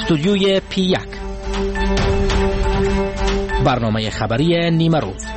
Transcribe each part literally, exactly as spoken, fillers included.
استودیوی پی یک، برنامه خبری نیمه روز.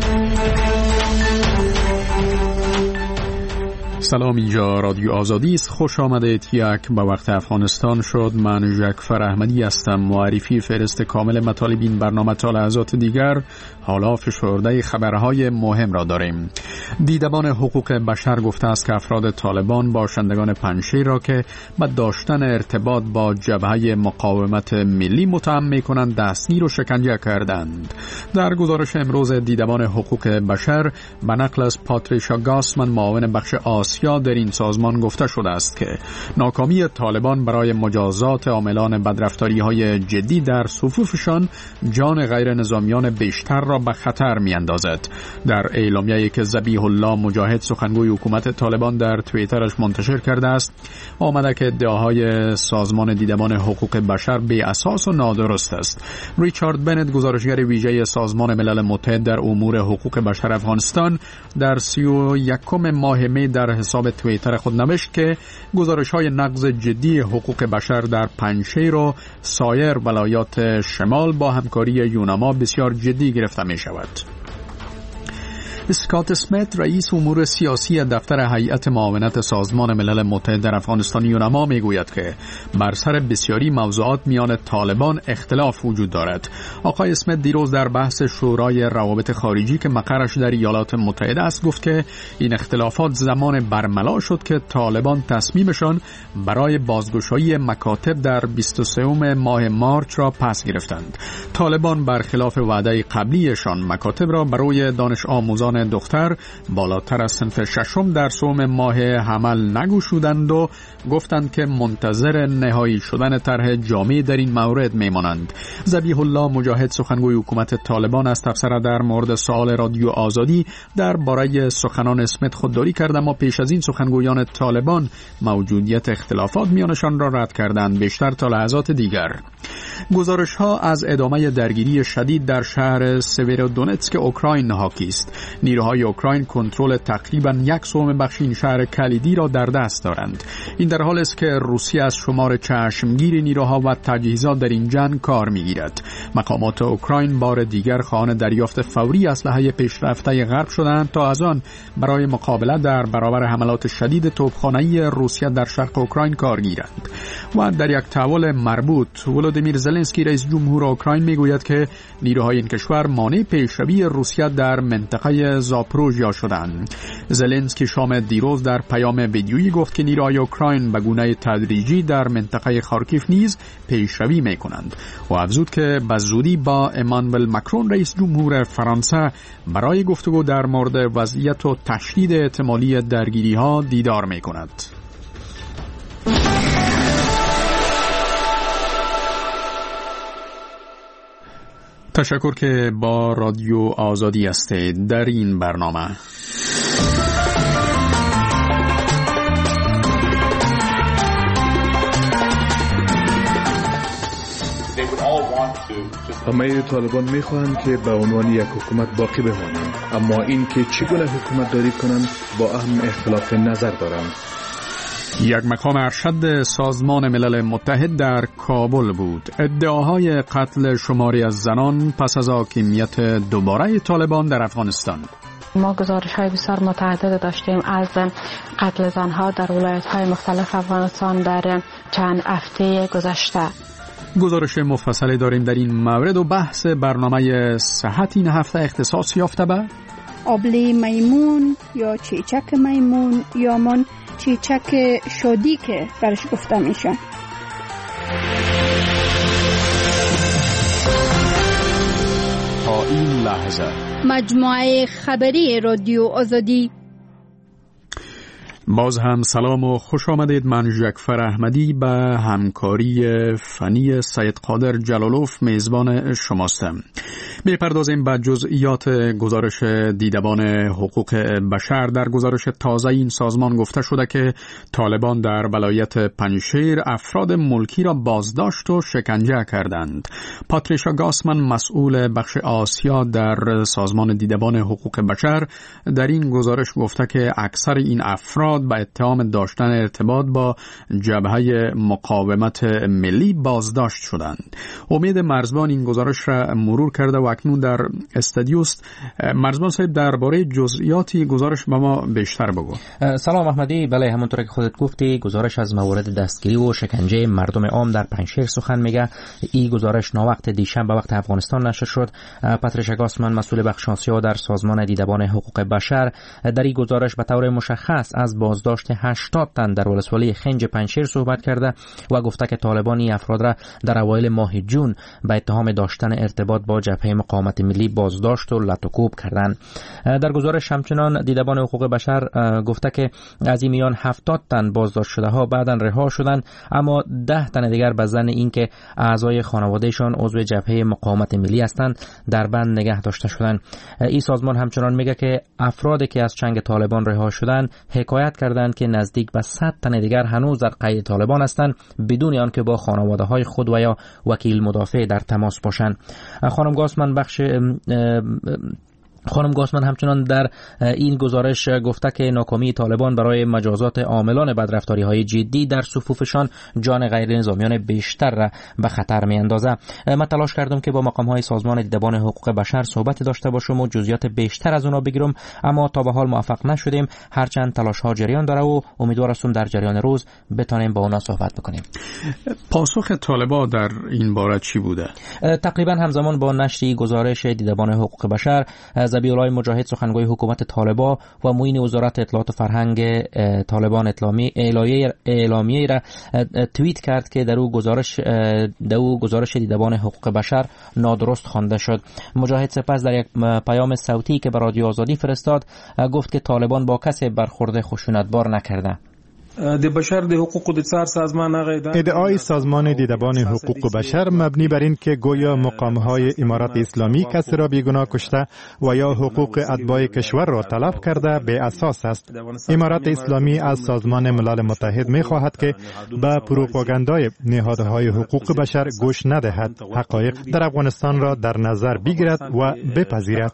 سلام، اینجا رادیو آزادی است. خوش آمدید. یک به وقت افغانستان شد. من جعفر احمدی هستم. معرفی فهرست کامل مطالب این برنامه تا لحظات دیگر. حالا فشرده خبرهای مهم را داریم. دیدبان حقوق بشر گفته است که افراد طالبان باشندگان پنجشیر را که به داشتن ارتباط با جبهه مقاومت ملی متهم می‌کنند دستگیر و شکنجه کردند. در گزارش امروز دیدبان حقوق بشر به نقل از پاتریشا گاسمن، معاون بخش آسیا در این سازمان، گفته شده است که ناکامی طالبان برای مجازات عاملان بدرفتاری‌های جدی در صفوفشان جان غیر نظامیان بیشتر را به خطر می‌اندازد. در اعلامیه‌ای که ذبیح الله مجاهد، سخنگوی حکومت طالبان، در توییترش منتشر کرده است، آمده که ادعاهای سازمان دیدبان حقوق بشر بی اساس و نادرست است. ریچارد بنت، گزارشگر ویژه سازمان ملل متحد در امور حقوق بشر افغانستان، در سی و یکم ماه می در حساب توییتر خود نوشت که گزارش‌های نقض جدی حقوق بشر در پنجشیر و سایر ولایات شمال با همکاری یوناما بسیار جدی گرفته می شود. اسکات اسمیت، رئیس امور سیاسی دفتر هیئت معاونت سازمان ملل متحد در افغانستان یوناما، میگوید که بر سر بسیاری موضوعات میان طالبان اختلاف وجود دارد. آقای اسمیت دیروز در بحث شورای روابط خارجی که مقرش در ایالات متحده است گفت که این اختلافات زمان برملا شد که طالبان تصمیمشان برای بازگشایی مکاتب در بیست و سوم ماه مارچ را پس گرفتند. طالبان برخلاف وعده قبلیشان مکاتب را برای دانش آموزان دختر بالاتر از صنف ششم در سوم ماه حمل نگشودند و گفتند که منتظر نهایی شدن طرح جامع در این مورد میمانند. ذبیح الله مجاهد، سخنگوی حکومت طالبان، از تبصره در مورد سوال رادیو آزادی درباره سخنان اسمیت خودداری کرد، اما پیش از این سخنگویان طالبان موجودیت اختلافات میانشان را رد کردند. بیشتر تا لحظات دیگر. گزارش ها از ادامه درگیری شدید در شهر سویرودونتسک اوکراین حاکی است. نیروهای اوکراین کنترل تقریبا یک سوم بخش این شهر کلیدی را در دست دارند. این در حالی است که روسیه از شمار چشمگیر نیروها و تجهیزات در این جنگ کار میگیرد. مقامات اوکراین بار دیگر خواهان دریافت فوری اسلحه پیشرفته غرب شدند تا از آن برای مقابله در برابر حملات شدید توپخانه‌ای روسیه در شرق اوکراین کار گیرند. و در یک تحول مربوط، ولودیمیر زلنسکی، رئیس جمهور اوکراین، میگوید که نیروهای این کشور مانع پیشروی روسیه در منطقه زاپروژیا شدند. زلنسکی شام دیروز در پیام ویدیویی گفت که نیروهای اوکراین به گونه تدریجی در منطقه خارکیف نیز پیشروی میکنند و افزود که به زودی با امانوئل ماکرون، رئیس جمهور فرانسه، برای گفتگو در مورد وضعیت و تشدید احتمالی درگیری ها دیدار میکند. تشکر که با رادیو آزادی هستید. در این برنامه همه طالبان میخواهند که به عنوان یک حکومت باقی بمانند، اما این که چگونه حکومت داری کنند با اهم اختلاف نظر دارند. یک مقام ارشد سازمان ملل متحد در کابل بود. ادعاهای قتل شماری از زنان پس از حاکمیت دوباره طالبان در افغانستان. ما گزارش‌های بسیار متعدد داشتیم از قتل زنها در ولایت‌های مختلف افغانستان در چند هفته گذشته. گزارش مفصلی داریم در این مورد و بحث برنامه صحت این هفته اختصاص یافته به آبله میمون یا چیچک میمون یا من چیچک شادی که برش گفته میشن. تا این لحظه مجموعه خبری رادیو آزادی. باز هم سلام و خوش آمدید. من جعفر احمدی به همکاری فنی سید قادر جلالوف میزبان شماستم. می‌پردازیم به جزئیات گزارش دیدبان حقوق بشر. در گزارش تازه این سازمان گفته شده که طالبان در ولایت پنجشیر افراد ملکی را بازداشت و شکنجه کردند. پاتریشا گاسمن، مسئول بخش آسیا در سازمان دیدبان حقوق بشر، در این گزارش گفته که اکثر این افراد به اتهام داشتن ارتباط با جبهه مقاومت ملی بازداشت شدند. امید مرزبان این گزارش را مرور کرده و اکنون در استودیوست. مرزبان صاحب، درباره جزئیاتی گزارش به ما بیشتر بگو. سلام احمدی. بله، همونطور که خودت گفتی گزارش از موارد دستگیری و شکنجه مردم عام در پنجشیر سخن میگه. این گزارش ناوقت دیشب به وقت افغانستان نشر شد. پاتریشا گاسمن، مسئول بخش آسیا در سازمان دیدبان حقوق بشر، در این گزارش به طور مشخص از بازداشت هشتاد تن در ولسوالی خنج پنجشیر صحبت کرده و گفته که طالبان این افراد را در اوایل ماه جون به اتهام داشتن ارتباط با جبهه مقاومت ملی بازداشت و لطوکوب کردند. در گزارش همچنان دیدبان حقوق بشر گفته که از این میان هفتاد تن بازداشت شده ها بعداً رها شدند، اما ده تن دیگر به ظن اینکه اعضای خانوادهشان عضو جبهه مقاومت ملی هستند در بند نگه داشته شدند. این سازمان همچنان میگه که افرادی که از چنگ طالبان رها شدند حکایت کردند که نزدیک به صد تن دیگر هنوز در قید طالبان هستند بدون آنکه با خانواده‌های خود و یا وکیل مدافع در تماس باشند. خانم گاسمن بخش خانم گاسمن همچنان در این گزارش گفته که ناکامی طالبان برای مجازات عاملان بدرفتاری های جدی در صفوفشان جان غیر نظامیان بیشتر را به خطر می اندازه. من تلاش کردم که با مقام های سازمان دیدبان حقوق بشر صحبت داشته باشم و جزئیات بیشتر از اونا بگیرم، اما تا به حال موفق نشدیم. هرچند تلاش ها جریان داره و امیدوار هستم در جریان روز بتونیم با اونا صحبت بکنیم. پاسخ طالبان در این باره چی بوده؟ تقریبا همزمان با نشر گزارش دیدبان حقوق بشر، ذبیح‌الله مجاهد، سخنگوی حکومت طالبان و معین وزارت اطلاعات و فرهنگ طالبان اطلامی اعلامیه اعلامیه را توییت کرد که در او گزارش در او گزارش دیدبان حقوق بشر نادرست خوانده شد. مجاهد سپس در یک پیام صوتی که به رادیو آزادی فرستاد گفت که طالبان با کسی برخورد خشونتبار نکرده. ادعای سازمان دیدبان حقوق بشر مبنی بر این که گویا مقام‌های امارات اسلامی کسی را بیگناه کشته و یا حقوق اتباع کشور را تلف کرده بی اساس است. امارات اسلامی از سازمان ملل متحد می‌خواهد که به پروپاگاندای نهادهای حقوق بشر گوش ندهد، حقایق در افغانستان را در نظر بگیرد و بپذیرد.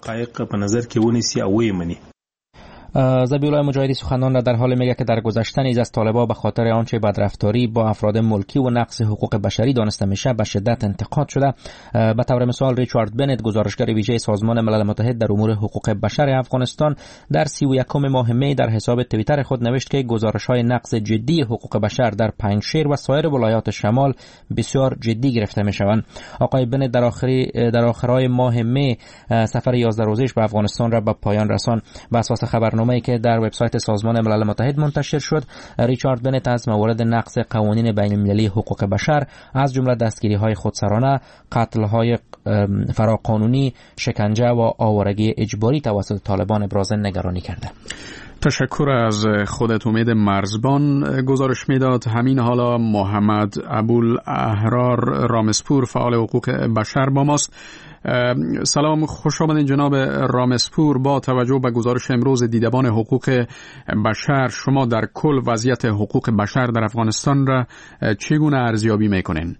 ذبیح‌الله مجاهدی سخنان را در حال میگه که در گذشته نیز از طالبان به خاطر آنچه بدرفتاری با افراد ملکی و نقض حقوق بشری دانسته میشه به شدت انتقاد شده. به طور مثال ریچارد بنت، گزارشگر ویژه سازمان ملل متحد در امور حقوق بشر افغانستان، در سی و یکم ماه می در حساب توییتر خود نوشت که گزارش‌های نقض جدی حقوق بشر در پنجشیر و سایر ولایات شمال بسیار جدی گرفته میشوند. آقای بنت در آخری در آخرای ماه می سفر یازده روزه‌اش به افغانستان را به پایان رساند. بر اساس خبرنامه ای که در وبسایت سازمان ملل متحد منتشر شد، ریچارد بنت از موارد نقض قوانین بین المللی حقوق بشر از جمله دستگیری‌های خودسرانه، قتل‌های فراقانونی، شکنجه و آوارگی اجباری توسط طالبان ابراز نگرانی کرده. تشکر از خودت امید مرزبان. گزارش میداد همین حالا محمد ابوالاحرار رامسپور، فعال حقوق بشر با ماست. سلام، خوش آمدین جناب رامسپور. با توجه به گزارش امروز دیدبان حقوق بشر، شما در کل وضعیت حقوق بشر در افغانستان را چگونه ارزیابی میکنین؟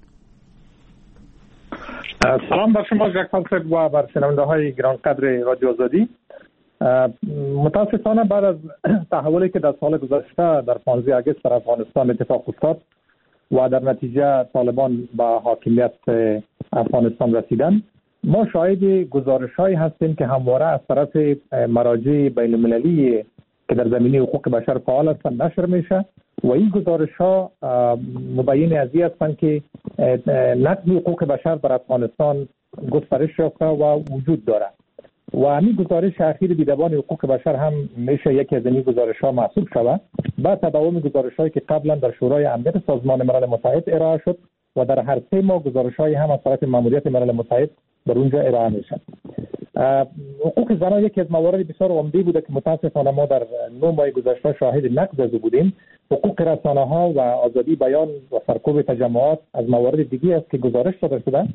سلام بر شما جکفل صاحب و بر شنونده های گرانقدر رادیو آزادی. متاسفانه بعد از تحولی که در سال گذشته در پانزده آگوست در افغانستان اتفاق افتاد و در نتیجه طالبان به حاکمیت افغانستان رسیدن، ما شاهد گزارش‌هایی هستیم که همواره از طرف مراجع بین‌المللی که در زمینه حقوق بشر فعال هستند نشر میشه و این گزارش‌ها مبین از این هستند که نقض حقوق بشر در افغانستان گسترش یافته و وجود دارد و همین گزارش اخیر دیدبان حقوق بشر هم میشه یکی از این گزارش‌ها محسوب شود بعد تداوم گزارش‌هایی که قبلا در شورای امنیت سازمان ملل متحد ارائه شد و در هر سه ماه گزارش‌هایی هم از طرف ماموریت ملل متحد در اونجا ارائه میشن. حقوق زنان یکی از موارد بسیار عمده بوده که متاسفانه ما در نه ماه گذشته شاهد نقض از بودیم. حقوق رسانه‌ها و آزادی بیان و سرکوب تجمعات از موارد دیگه است که گزارش داده شده.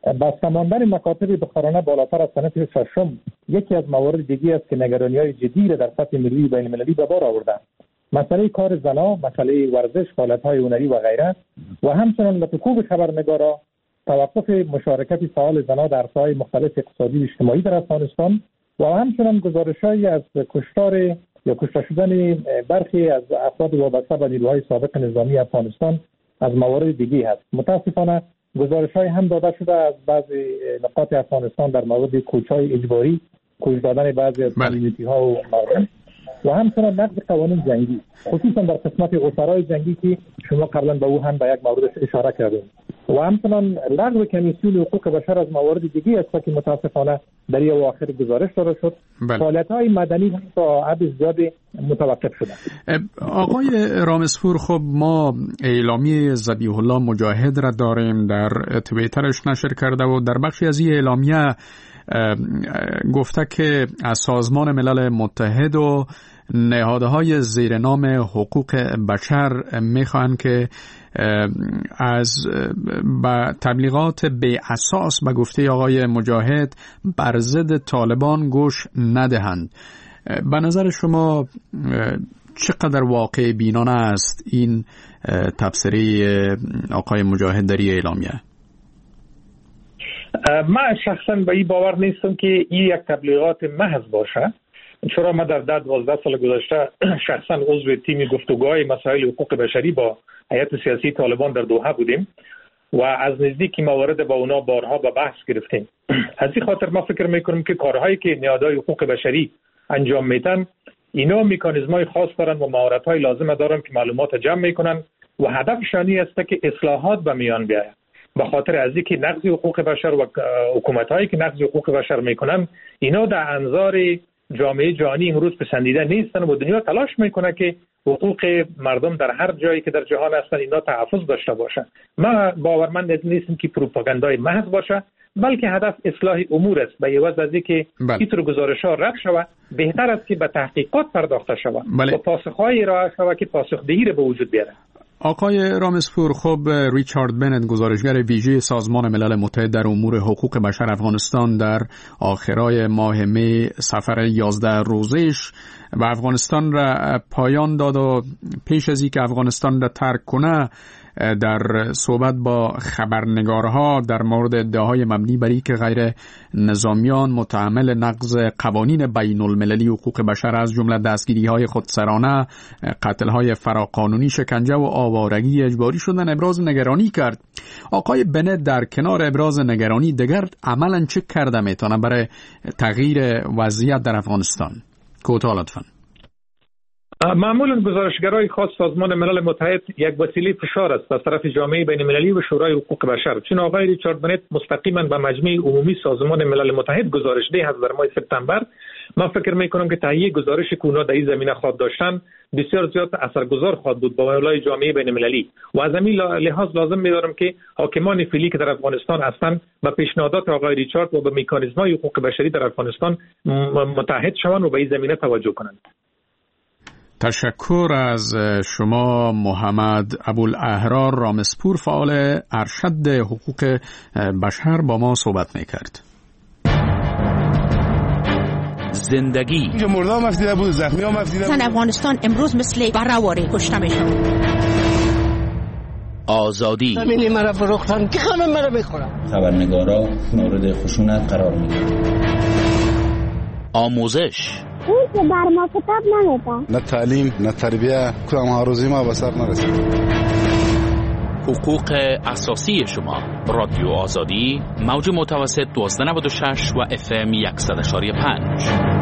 بسته ماندن مکاتب بخارانه بالاتر از صنف ششم یکی از موارد دیگه است که نگرانی‌های جدی را در سطح ملی و بین‌المللی به بار آورده. مسئله کار زنان، مسئله ورزش، فعالیت‌های هنری و غیره و همچنین لطفوق خبرنگارا، توقف مشارکت فعال زنان در ساحه‌های مختلف اقتصادی و اجتماعی در افغانستان و همچنین گزارش‌هایی از کشتار یا کشته شدن برخی از افراد وابسته به نیروهای سابق نظامی افغانستان از موارد دیگه هست. متاسفانه گزارش‌های هم داده شده از بعضی نقاط افغانستان در مورد کوچ‌های اجباری، کش دادن بعضی از کمیونیتی‌ها و مردم و همچنین نقض قوانین جنگی، خصوصا در قسمت اسرای جنگی که شما قبلا به او هم به یک مورد اشاره کردید و همچنین لغو کمیسیون حقوق بشر از موارد دیگه است که متاسفانه در این اواخر گزارش داده شد. فعالیت‌های مدنی هم تا حد زیادی متوقف شده. آقای رامسپور، خب ما اعلامیه ذبیح الله مجاهد را داریم، در توییترش نشر کرده و در بخشی از این اعلامیه گفته که از سازمان ملل متحد و نهادهای زیر نام حقوق بشر میخوان که از با تبلیغات بی اساس به گفته آقای مجاهد بر ضد طالبان گوش ندهند. به نظر شما چقدر واقع بینانه است این تبصره آقای مجاهد در اعلامیه؟ من شخصا به این باور نیستم که این یک تبلیغات محض باشه، چرا ما در ده دوازده سال گذشته شخصا عضو تیم گفتگوهای مسائل حقوق بشری با هیئت سیاسی طالبان در دوحه بودیم و از نزدیک موارد با اونا بارها به بحث گرفتیم. از این خاطر ما فکر میکنم که کارهایی که نهادهای حقوق بشری انجام میدن اینا مکانیزم‌های خاص دارن و مهارت‌های لازم دارن که معلومات جمع میکنن و هدفشان این است که اصلاحات به میان بیاید. به خاطر از اینکه نقض حقوق بشر و حکومت‌هایی که نقض حقوق بشر میکنن اینا در انظار جامعه جهانی امروز پسندیده نیستن و دنیا تلاش میکنه که حقوق مردم در هر جایی که در جهان هستن اینا تحفظ داشته باشه. ما باورمند نیستم که پروپاگاندای محض باشه، بلکه هدف اصلاح امور است. به عوض از اینکه اینطور گزارش‌ها رد شود بهتر است که به تحقیقات پرداخته شود و پاسخ‌هایی ارائه شود که پاسخدهی را به وجود بیاره. آقای رامسپور، خب ریچارد بنت، گزارشگر ویژه سازمان ملل متحد در امور حقوق بشر افغانستان، در آخرای ماه می سفر یازده روزش و افغانستان را پایان داد و پیش از اینکه افغانستان را ترک کنه در صحبت با خبرنگارها در مورد ادعاهای مبنی بر اینکه غیر نظامیان متحمل نقض قوانین بین المللی حقوق بشر از جمله دستگیری‌های خودسرانه، قتل‌های فراقانونی، شکنجه و آوارگی اجباری شدن ابراز نگرانی کرد. آقای بنت در کنار ابراز نگرانی دیگر عملاً چه کرده میتونه برای تغییر وضعیت در افغانستان؟ کوتاه لطفاً. معمولا گزارشگرای خاص سازمان ملل متحد یک وسیله فشار است از طرف جامعه بین المللی و شورای حقوق بشر، چون آقای ریچارد بنت مستقیما به مجمع عمومی سازمان ملل متحد گزارش ده از در ماه سپتامبر. من فکر میکنم که تهیه گزارش که اونا در این زمینه خواهد داشتن بسیار زیاد اثرگذار خواهد بود با ملای جامعه بین المللی و از همین لحاظ لازم می‌دارم که حاکمان فعلی که در افغانستان هستند با پیشنهادات آقای ریچارد و به مکانیزم‌های حقوق بشری در افغانستان متحد شوند و به این زمینه توجه کنند. تشکر از شما محمد ابوالاحرار رامسپور، فعال ارشد حقوق بشر، با ما صحبت میکرد. زندگی اینجا مردم مفیده بود، زخمی ها مفیده بود. زن افغانستان امروز مثل برهواری کشته میشن. آزادی زمینی مرا فروختن که خمه مرا بخورم. خبرنگارا مورد خشونت قرار میگیرن. آموزش اون که بر ما کتاب نمیدن، نه تعلیم نه تربیه، کدام هاروزی ما به سر نرسید. حقوق اساسی شما. رادیو آزادی، موج متوسط دوازده نود و شش و اف ام صد و پنج.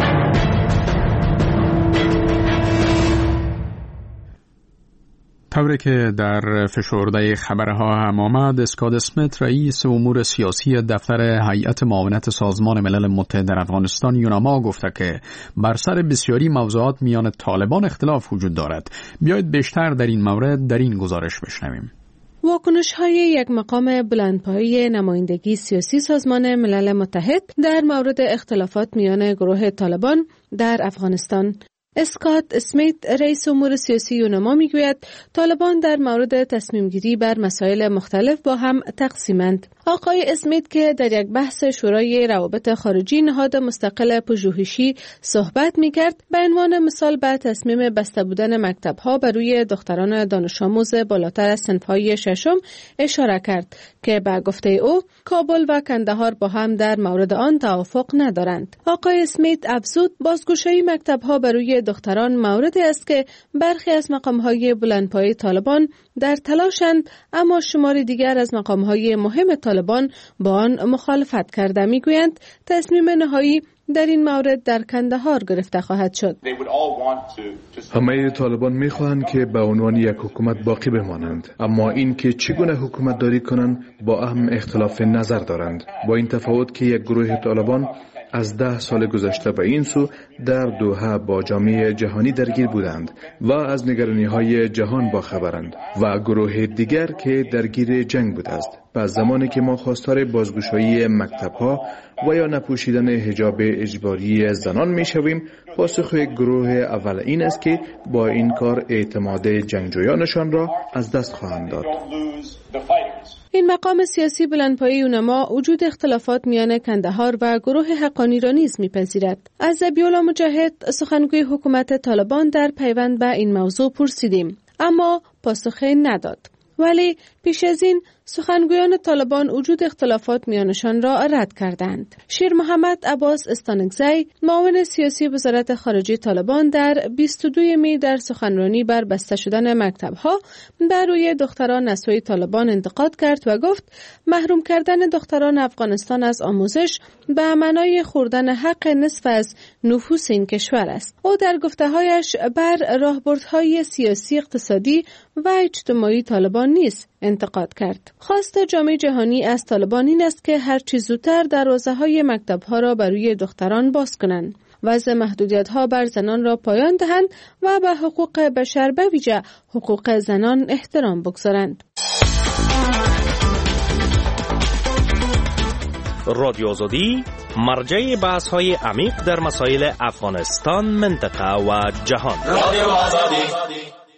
طوری که در فشرده خبرها هم آمد، اسکات اسمیت رئیس امور سیاسی دفتر هیئت معاونت سازمان ملل متحد در افغانستان یوناما گفته که بر سر بسیاری موضوعات میان طالبان اختلاف وجود دارد. بیایید بیشتر در این مورد در این گزارش بشنویم. واکنش‌های یک مقام بلندپایه نمایندگی سیاسی سازمان ملل متحد در مورد اختلافات میان گروه طالبان در افغانستان اسکات اسمیت رئیس امور سیاسی یونما میگوید طالبان در مورد تصمیم گیری بر مسائل مختلف با هم تقسیمند. آقای اسمیت که در یک بحث شورای روابط خارجی نهاد مستقل پژوهشی صحبت میکرد، به عنوان مثال به تصمیم بسته بودن مکتب‌ها بر روی دختران دانش آموز بالاتر از صنف‌های ششم اشاره کرد که به گفته او کابل و کندهار با هم در مورد آن توافق ندارند. آقای اسمیت افزود بازگشایی مکتب‌ها بر روی دختران موردی است که برخی از مقام‌های بلندپایه طالبان در تلاشند، اما شمار دیگر از مقام‌های مهم طالبان با آن مخالفت کرده. میگویند تصمیم نهایی در این مورد در کندهار گرفته خواهد شد. همه طالبان میخواهند که به عنوان یک حکومت باقی بمانند، اما این که چگونه حکومت داری کنند با اهم اختلاف نظر دارند. با این تفاوت که یک گروه طالبان از ده سال گذشته به این سو در دوحه با جامعه جهانی درگیر بودند و از نگرانی‌های جهان باخبرند و گروه دیگر که درگیر جنگ بوده است. پس زمانی که ما خواستار بازگشایی مکتب‌ها و یا نپوشیدن حجاب اجباری زنان می‌شویم، پاسخ گروه اول این است که با این کار اعتماد جنگجویانشان را از دست خواهند داد. این مقام سیاسی بلندپایه یونما وجود اختلافات میان کندهار و گروه حقانی را نیز میپذیرد. از ذبیح‌الله مجاهد سخنگوی حکومت طالبان در پیوند به این موضوع پرسیدیم، اما پاسخی نداد. ولی پیش از این سخنگویان طالبان وجود اختلافات میانشان را رد کردند. شیر محمد عباس استانکزی، معاون سیاسی وزارت خارجه طالبان، در بیست و دو می در سخنرانی بر بسته شدن مکتب‌ها بر روی دختران نسوی طالبان انتقاد کرد و گفت محروم کردن دختران افغانستان از آموزش به معنای خوردن حق نصف از نفوس این کشور است. او در گفته‌هایش بر راهبردهای سیاسی، اقتصادی و اجتماعی طالبان نیز انتقاد کرد. خواست جامعه جهانی از طالبان این است که هر چه زودتر دروازه‌های مکتب‌ها را برای دختران باز کنند، وضع محدودیت‌ها بر زنان را پایان دهند و به حقوق بشر به ویژه حقوق زنان احترام بگذارند. رادیو آزادی مرجع بحث‌های عمیق در مسائل افغانستان، منطقه و جهان. رادیو آزادی.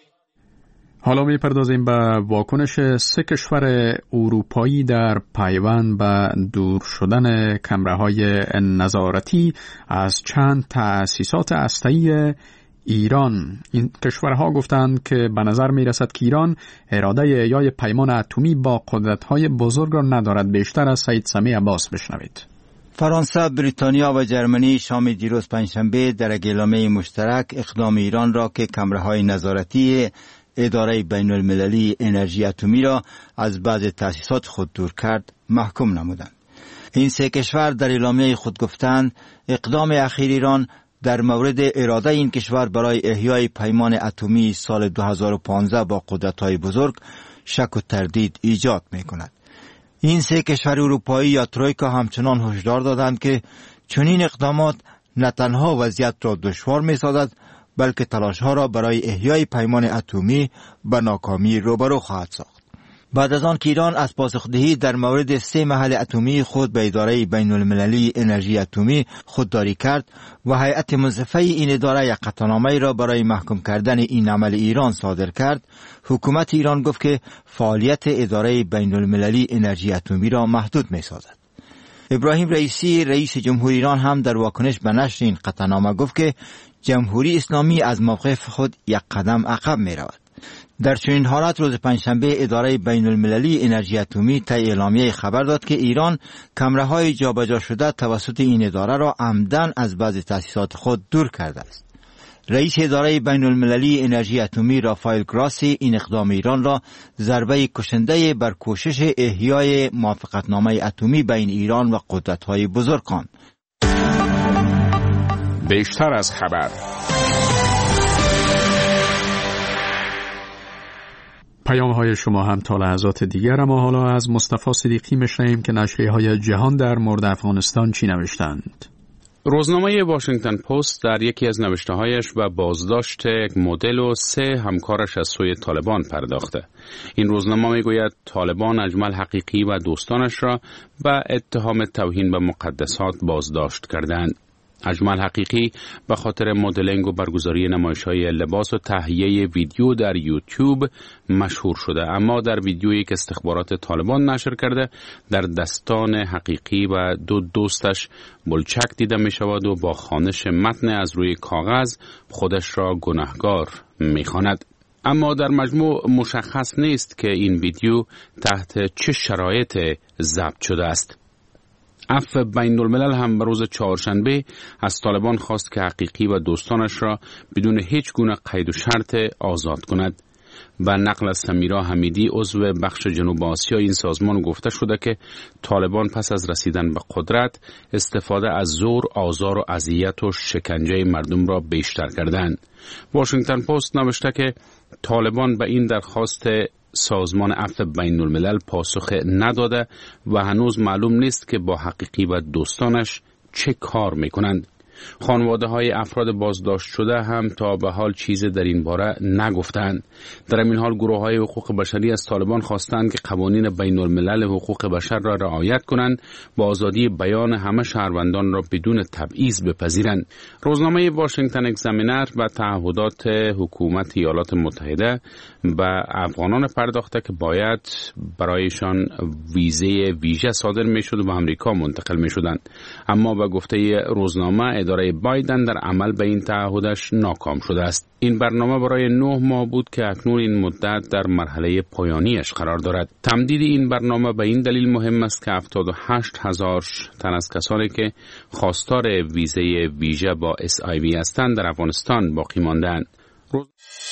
حالا میپردازیم به واکنش سه کشور اروپایی در پیوند به دور شدن کمره‌های نظارتی از چند تأسیسات هسته‌ای ایران. این کشورها گفتند که به نظر میرسد که ایران اراده احیای پیمان اتمی با قدرت‌های بزرگ را ندارد. بیشتر از سید سمی عباس بشنوید. فرانسه، بریتانیا و جرمنی شام دیروز پنجشنبه در اعلامیه مشترک اقدام ایران را که کمره‌های نظارتی اداره بین المللی انرژی اتمی را از بعض تأسیسات خود دور کرد محکوم نمودند. این سه کشور در اعلامیه خود گفتند اقدام اخیر ایران در مورد اراده این کشور برای احیای پیمان اتمی سال دو هزار و پانزده با قدرت‌های بزرگ شک و تردید ایجاد می‌کند. این سه کشور اروپایی یا ترویکا همچنان هشدار دادند که چنین اقدامات نه تنها وضعیت را دشوار می‌سازد، بلکه تلاش‌ها را برای احیای پیمان اتمی به ناکامی روبرو خواهد ساخت. بعد از آن که ایران از پاسخدهی در مورد سه محل اتمی خود به اداره بین المللی انرژی اتمی خودداری کرد و هیئت منصفه این اداره یک قطعنامه را برای محکوم کردن این عمل ایران صادر کرد، حکومت ایران گفت که فعالیت اداره بین المللی انرژی اتمی را محدود می‌سازد. ابراهیم رئیسی، رئیس جمهوری ایران، هم در واکنش به نشر این قطعنامه گفت که جمهوری اسلامی از موقف خود یک قدم عقب می رود. در چنین حالت روز پنجشنبه اداره بین المللی انرژی اتمی طی اعلامیه خبر داد که ایران کمره‌های جابجا شده توسط این اداره را عمدن از بعض تأسیسات خود دور کرده است. رئیس اداره بین المللی انرژی اتمی رافائل گراسی این اقدام ایران را ضربه کشنده بر کوشش احیای موافقتنامه اتمی بین ایران و قدرت‌های بزرگ خواند. بیشتر از خبر. پیام های شما هم تا لحظات دیگر، اما حالا از مصطفی صدیقی میشنویم که نشریه های جهان در مورد افغانستان چی نوشتند. روزنامه واشنگتن پست در یکی از نوشته‌هایش به بازداشت یک مدل و سه همکارش از سوی طالبان پرداخته. این روزنامه میگوید طالبان اجمل حقیقی و دوستانش را به اتهام توهین به مقدسات بازداشت کردند. اجمل حقیقی به خاطر مدلینگ و برگزاری نمایش‌های لباس و تهیه ویدیو در یوتیوب مشهور شده، اما در ویدیویی که استخبارات طالبان نشر کرده در دستان حقیقی و دو دوستش بلچک دیده می شود و با خوانش متن از روی کاغذ خودش را گناهکار می خواند. اما در مجموع مشخص نیست که این ویدیو تحت چه شرایط ضبط شده است. عفو بین الملل هم روز چهارشنبه از طالبان خواست که حقیقی و دوستانش را بدون هیچ گونه قید و شرط آزاد کند. و نقل از سمیرا حمیدی عضو بخش جنوب آسیا این سازمان گفته شده که طالبان پس از رسیدن به قدرت استفاده از زور، آزار و اذیت و شکنجه مردم را بیشتر کردند. واشنگتن پست نوشته که طالبان به این درخواست سازمان عفو بین الملل پاسخ نداده و هنوز معلوم نیست که با حقیقی و دوستانش چه کار میکنند. خانواده های افراد بازداشت شده هم تا به حال چیزی در این باره نگفتند. در این حال گروه های حقوق بشری از طالبان خواستند که قوانین بین الملل حقوق بشر را رعایت کنند و آزادی بیان همه شهروندان را بدون تبعیض بپذیرند. روزنامه واشنگتن اگزامینر و تعهدات حکومت ایالات متحده به افغانان پرداخته که باید برایشان ویزه ویژه صادر می شد و به امریکا منتقل می شدند، اما به گفته روزنامه اداره بایدن در عمل به این تعهدش ناکام شده است. این برنامه برای نه ماه بود که اکنون این مدت در مرحله پایانیش قرار دارد. تمدید این برنامه به این دلیل مهم است که هفتاد و هشت هزار تن از کسانی که خواستار ویزه ویژه با اس آی وی هستند در افغانستان باقی ماندند. روز...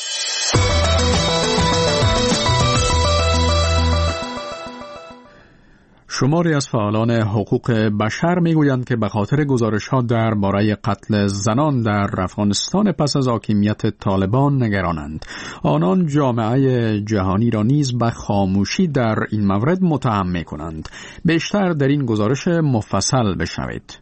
شماری از فعالان حقوق بشر میگویند که به خاطر گزارش‌ها درباره قتل زنان در افغانستان پس از حاکمیت طالبان نگرانند. آنان جامعه جهانی را نیز به خاموشی در این مورد متهم می‌کنند. بیشتر در این گزارش مفصل بشنوید.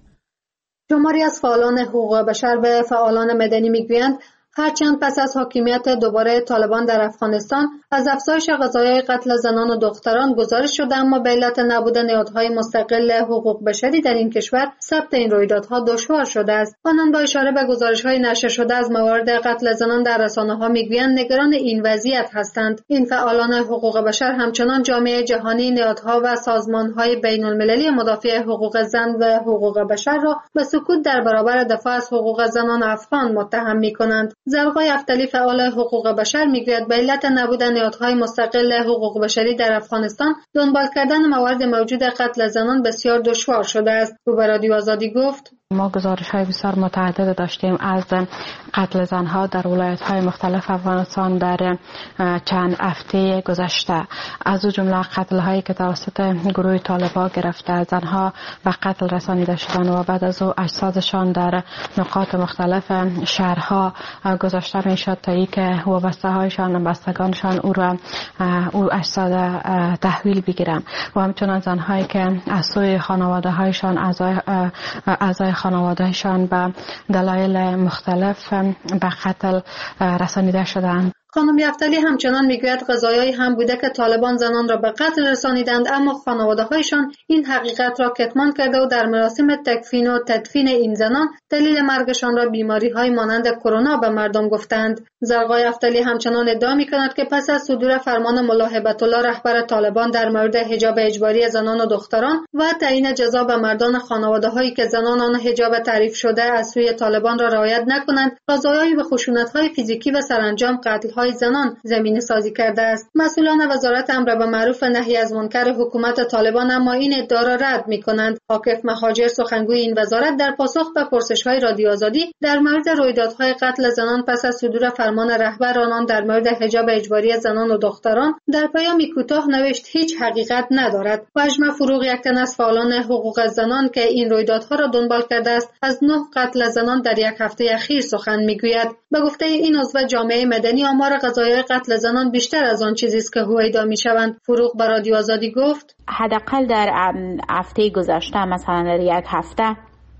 شماری از فعالان حقوق بشر به فعالان مدنی میگویند هرچند پس از حاکمیت دوباره طالبان در افغانستان از افزایش قضایای قتل زنان و دختران گزارش شده، اما به علت نبود نهادهای مستقل حقوق بشری در این کشور ثبت این رویدادها دشوار شده است. آنان با اشاره به گزارش‌های نشر شده از موارد قتل زنان در رسانه‌ها میگویند نگران این وضعیت هستند. این فعالان حقوق بشر همچنان جامعه جهانی، نهادها و سازمان‌های بین‌المللی مدافع حقوق زن و حقوق بشر را به سکوت در برابر دفاع از حقوق زنان افغان متهم می‌کنند. زرقای افتلی فعال حقوق بشر میگوید به علت نبود نهادهای مستقل حقوق بشری در افغانستان دنبال کردن موارد موجود قتل زنان بسیار دشوار شده است. او به رادیو آزادی گفت: ما گزارش های بسیار متعدد داشتیم از قتل زنها در ولایت های مختلف افغانستان در چند هفته گذشته، از او جمله قتل هایی که توسط گروه طالبان گرفته زنها به قتل رسانیده شدن و بعد از او اجسادشان در نقاط مختلف شهرها گذاشته می شد تا ای که وابسته هایشان بستگانشان او را او اجساد تحویل بگیرن و همچنان زنهایی که از سوی خانواده هایشان اعضای اعضای خانوادهشان به دلایل مختلف به قتل رسانیده شدند. خانم یفتلی همچنان میگوید قضایایی هم بوده که طالبان زنان را به قتل رسانیدند، اما خانواده‌هایشان این حقیقت را کتمان کرده و در مراسم تکفین و تدفین این زنان دلیل مرگشان را بیماری‌های مانند کرونا به مردم گفتند. زرقای یفتلی همچنان ادعا می‌کند که پس از صدور فرمان ملا هیبت الله رهبر طالبان در مورد حجاب اجباری زنان و دختران و تعیین جزا به مردان خانواده‌هایی که زنان آن حجاب تعریف شده از سوی طالبان را رعایت نکنند، قضایایی به خشونت‌های فیزیکی و سرانجام قتل‌های زنان زمینه سازی کرده است. مسئولان وزارت امر به معروف و نهی از منکر حکومت طالبان اما این ادعا را رد می‌کنند. عاکف مهاجر سخنگوی این وزارت در پاسخ به پرسش‌های رادیو آزادی در مورد رویدادهای قتل زنان پس از صدور فرمان رهبر آنان در مورد حجاب اجباری زنان و دختران در پیامی کوتاه نوشت هیچ حقیقت ندارد. واژم فروغ، یک تن از فعالان حقوق زنان که این رویدادها را دنبال کرده است، از نه قتل زنان در یک هفته اخیر سخن می‌گوید. به گفته این عضو جامعه مدنی آمار قضایای قتل زنان بیشتر از آن چیزی است که هویدا می‌شوند. فروغ به رادیو آزادی گفت: حداقل در هفته گذشته، مثلا در یک هفته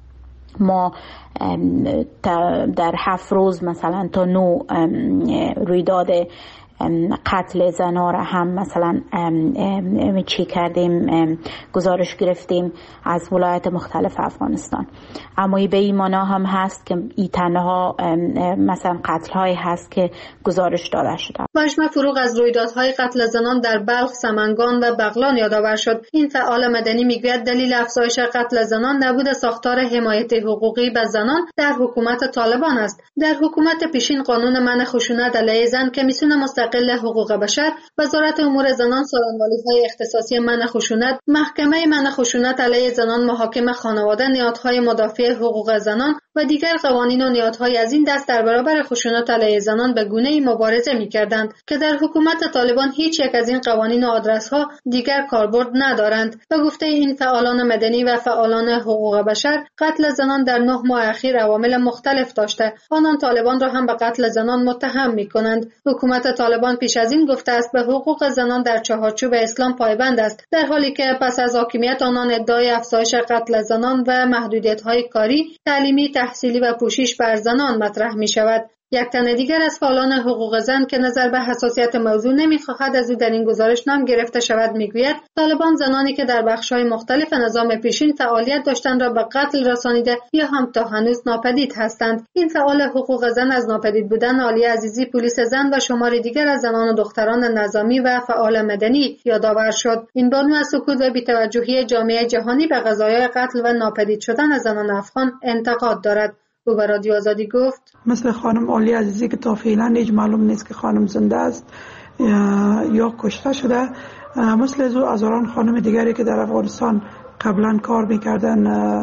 ما در هفت روز مثلا تا نو رویداد قتل زنها را هم مثلا چی کردیم، گزارش گرفتیم از ولایت مختلف افغانستان. اما به این معنا هم هست که این تنها مثلا قتل های هست که گزارش داده شده. مجمع فروغ از رویدادهای قتل زنان در بلخ، سمنگان و بغلان یادآور شد. این فعال مدنی میگوید دلیل افزایش قتل زنان نبود ساختار حمایت حقوقی به زنان در حکومت طالبان است. در حکومت پیشین قانون منع خشونت علیه زن، کمیسیون مستقل حقوق بشر، وزارت امور زنان، سارنوالی‌های اختصاصی منع خشونت، محکمه منع خشونت علیه زنان، محاکم خانواده، نهادهای مدافع حقوق زنان و دیگر قوانین و نهادهای از این دست در برابر خشونت علیه زنان به گونه‌ای مبارزه می‌کردند که در حکومت طالبان هیچ یک از این قوانین و آدرس‌ها دیگر کاربرد ندارند. و گفته این فعالان مدنی و فعالان حقوق بشر، قتل زنان در نه ماه اخیر عوامل مختلف داشته. آنان طالبان را هم به قتل زنان متهم می‌کنند. حکومت طالبان پیش از این گفته است به حقوق زنان در چهارچوب اسلام پایبند است، در حالی که پس از حاکمیت آنان ادعای افزایش قتل زنان و محدودیت‌های کاری، تعلیمی، تحصیلی و پوشش بر زنان مطرح می‌شود. یک تن دیگر از فعالان حقوق زن که نظر به حساسیت موضوع نمی‌خواهد از او در این گزارش نام گرفته شود میگوید طالبان زنانی که در بخش‌های مختلف نظام پیشین فعالیت داشتند را به قتل رسانیده یا هم تا هنوز ناپدید هستند. این فعال حقوق زن از ناپدید بودن عالیه عزیزی پلیس زن و شماری دیگر از زنان و دختران نظامی و فعال مدنی یادآور شد. این بانو از سکوت و بی‌توجهی جامعه جهانی به قضایای قتل و ناپدید شدن زنان افغان انتقاد دارد. او به رادیو آزادی گفت مثل خانم عالیه عزیزی که تا فعلا هیچ معلوم نیست که خانم زنده است یا, یا کشته شده، مثل از هزاران خانم دیگری که در افغانستان قبلا کار میکردن،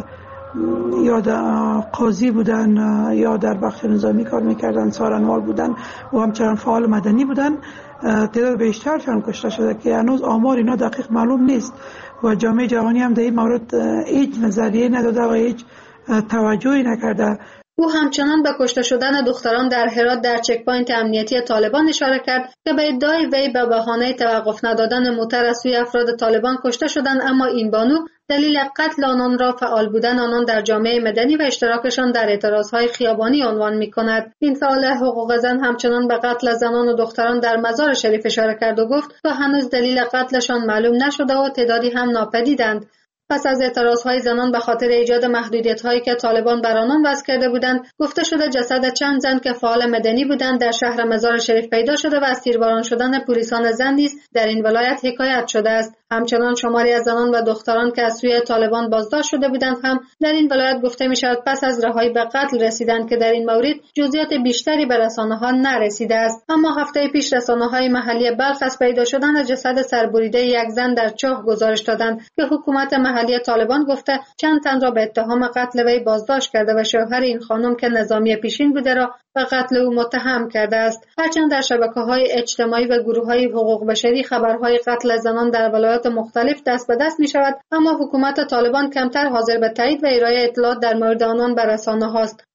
یا قاضی بودن یا در بخش نظامی کار میکردن، سارنوال بودن و همچنان فعال مدنی بودن، تعداد بیشترشان کشته شده که هنوز آمار اینا دقیق معلوم نیست و جامعه جهانی هم در این مورد هیچ نظریه نداده و هیچ توجهی نکرده. او همچنان به کشته شدن دختران در هرات در چکپوینت امنیتی طالبان اشاره کرد که به ادعای وی به بهانه توقف ندادن موتر از سوی افراد طالبان کشته شدند، اما این بانو دلیل قتل آنان را فعال بودن آنان در جامعه مدنی و اشتراکشان در اعتراضهای خیابانی عنوان می‌کند. این فعال حقوق زن همچنان به قتل زنان و دختران در مزار شریف اشاره کرد و گفت تا هنوز دلیل قتلشان معلوم نشده و تعدادی هم ناپدیدند. پس از اعتراضهای زنان به خاطر ایجاد محدودیت‌هایی که طالبان بر آنان وضع کرده بودند، گفته شده جسد چند زن که فعال مدنی بودند در شهر مزار شریف پیدا شده و از تیرباران شدن پلیسان زن نیز در این ولایت حکایت شده است. همچنان شماری از زنان و دختران که از سوی طالبان بازداشت شده بودند هم در این ولایت گفته می‌شود پس از رهایی به قتل رسیدند که در این مورد جزئیات بیشتری به رسانه‌ها نرسیده است. اما هفته پیش رسانه‌های محلی بلخ از پیدا شدن جسد سربریده یک زن در چاه گزارش دادند که حکومت محلی طالبان گفته چند تن را به اتهام قتل وی بازداشت کرده و شوهر این خانم که نظامی پیشین بوده را به قتل او متهم کرده است. هرچند در شبکه‌های اجتماعی و گروه‌های حقوق بشری خبرهای قتل زنان در ولایات مختلف دست به دست می‌شود، اما حکومت طالبان کمتر حاضر به تایید و ارائه اطلاعات در مورد آنان به رسانه‌هاست.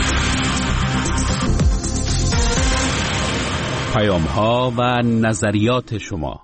پیام‌ها و نظریات شما.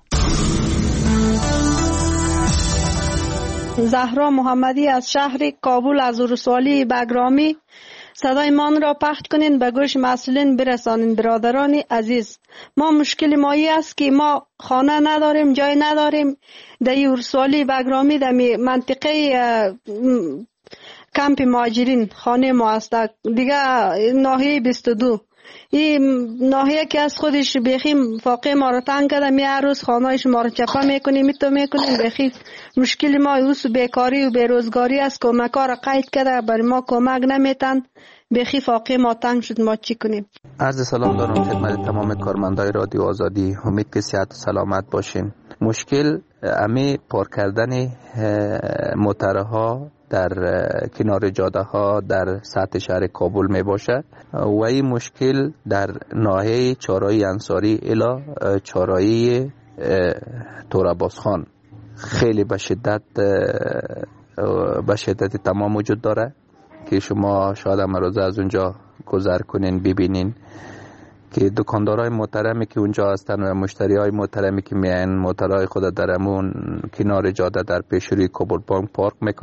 زهرا محمدی از شهر کابل از ولسوالی بگرامی، صدای من را پخش کنین به گوش مسئولین برسانین. برادران عزیز، ما مشکل مایی است که ما خانه نداریم، جای نداریم. در ولسوالی بگرامی در منطقه کمپ مهاجرین خانه ما است، دیگه ناحیه بیست و دو. این ناحیه که از خودش بخیم فاقه ما را تنگ کرده، می هر روز خانه‌اش ما را چپه میکنیم، می تو میکنیم. بخی مشکل ما اوس بیکاری و بیروزگاری است. کمک‌ها را قید کرده، برای ما کمک نمیتن. بخی فاقه ما تنگ شد، ما چی کنیم؟ عرض سلام دارم خدمت تمام کارمندای رادیو آزادی. امید که صحت و سلامت باشین. مشکل امی پارک کردن موترها در کنار جاده ها در سطح شهر کابل می باشه و این مشکل در ناحیه چهارراه انصاری الی چهارراه تورابازخان خیلی به شدت به شدت تمام وجود داره که شما شاید امروز از اونجا گذر کنین ببینین که دکاندارای محترمی که اونجا هستن و مشتریای محترمی که میان موترهای خود در امون کنار جاده در پیش روی کابل بانک پارک میکنن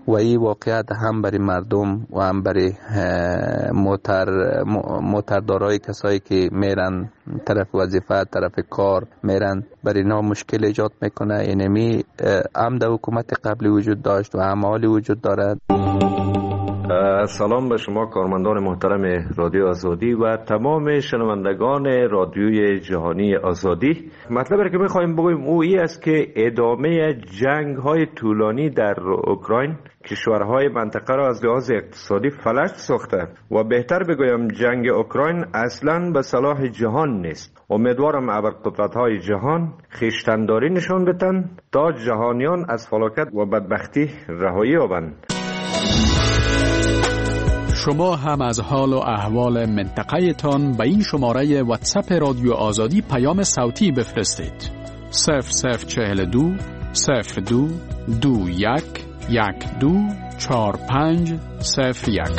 و این واقعیت هم برای مردم و هم برای موتر موتردارای کسایی که میرن طرف وظیفه طرف کار میرن برای اینا مشکل ایجاد میکنه. اینمی هم در حکومت قبلی وجود داشت و هم حالی وجود دارد. سلام به شما کارمندان محترم رادیو آزادی و تمام شنوندگان رادیوی جهانی آزادی. مطلبی که میخوایم بگویم او ای است که ادامه جنگ های طولانی در اوکراین کشورهای منطقه را از لحاظ اقتصادی فلج ساخته و بهتر بگویم جنگ اوکراین اصلاً به صلاح جهان نیست. امیدوارم ابرقدرت‌های جهان خویشتن‌داری نشان بدن تا جهانیان از فلاکت و بدبختی رهایی یابند. شما هم از حال و احوال منطقه تان به این شماره واتساپ رادیو آزادی پیام صوتی بفرستید. صفر صفر چهل دو صفر دو دو یک یک دو چهار پنج صفر یک.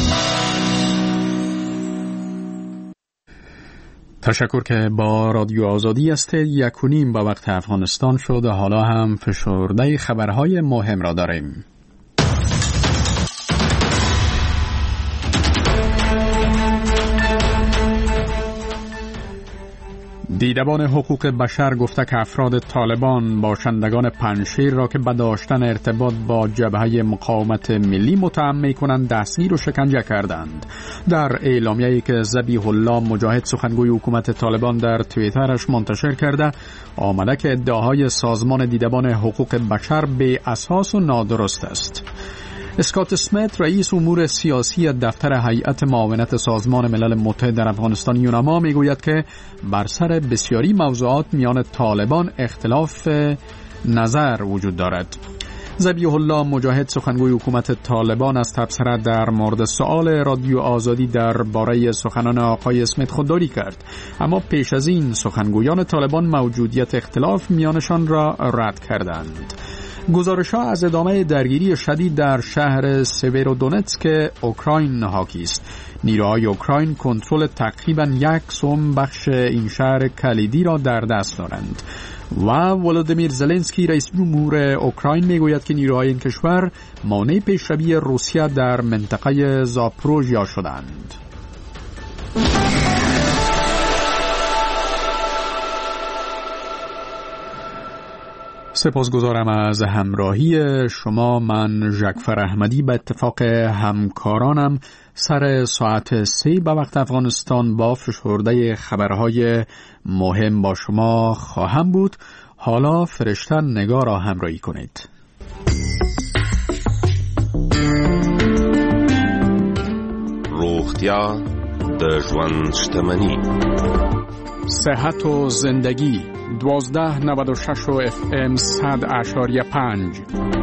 تشکر که با رادیو آزادی است. یک و نیم به وقت افغانستان شد. حالا هم فشرده خبرهای مهم را داریم. دیدبان حقوق بشر گفته که افراد طالبان باشندگان پنجشیر را که به داشتن ارتباط با جبهه مقاومت ملی متهم می‌کنند دستگیر و شکنجه کردند. در اعلامیه‌ای که ذبیح الله مجاهد سخنگوی حکومت طالبان در توییترش منتشر کرده آمده که ادعاهای سازمان دیدبان حقوق بشر بی اساس و نادرست است. اسکات اسمیت رئیس امور سیاسی دفتر هیئت معاونت سازمان ملل متحد در افغانستان یونما میگوید که بر سر بسیاری موضوعات میان طالبان اختلاف نظر وجود دارد. ذبیح الله مجاهد سخنگوی حکومت طالبان از تبصره در مورد سؤال رادیو آزادی درباره سخنان آقای اسمیت خودداری کرد، اما پیش از این سخنگویان طالبان موجودیت اختلاف میانشان را رد کردند. گزارش‌ها از ادامه درگیری شدید در شهر سیورودونتسک اوکراین حاکی است. نیروهای اوکراین کنترل تقریباً یک سوم بخش این شهر کلیدی را در دست دارند و ولودیمیر زلنسکی رئیس جمهور اوکراین میگوید که نیروهای این کشور مانع پیشروی روسیه در منطقه زاپروژیا شدند. سپاسگزارم از همراهی شما. من ژکفر احمدی به اتفاق همکارانم سر ساعت سه به وقت افغانستان با فشرده خبرهای مهم با شما خواهم بود. حالا فرشته نگار را همراهی کنید. روغتیا د ژوند شتمنی، صحت و زندگی دوازده نود و شش و اف ام صد اشاریه پنج.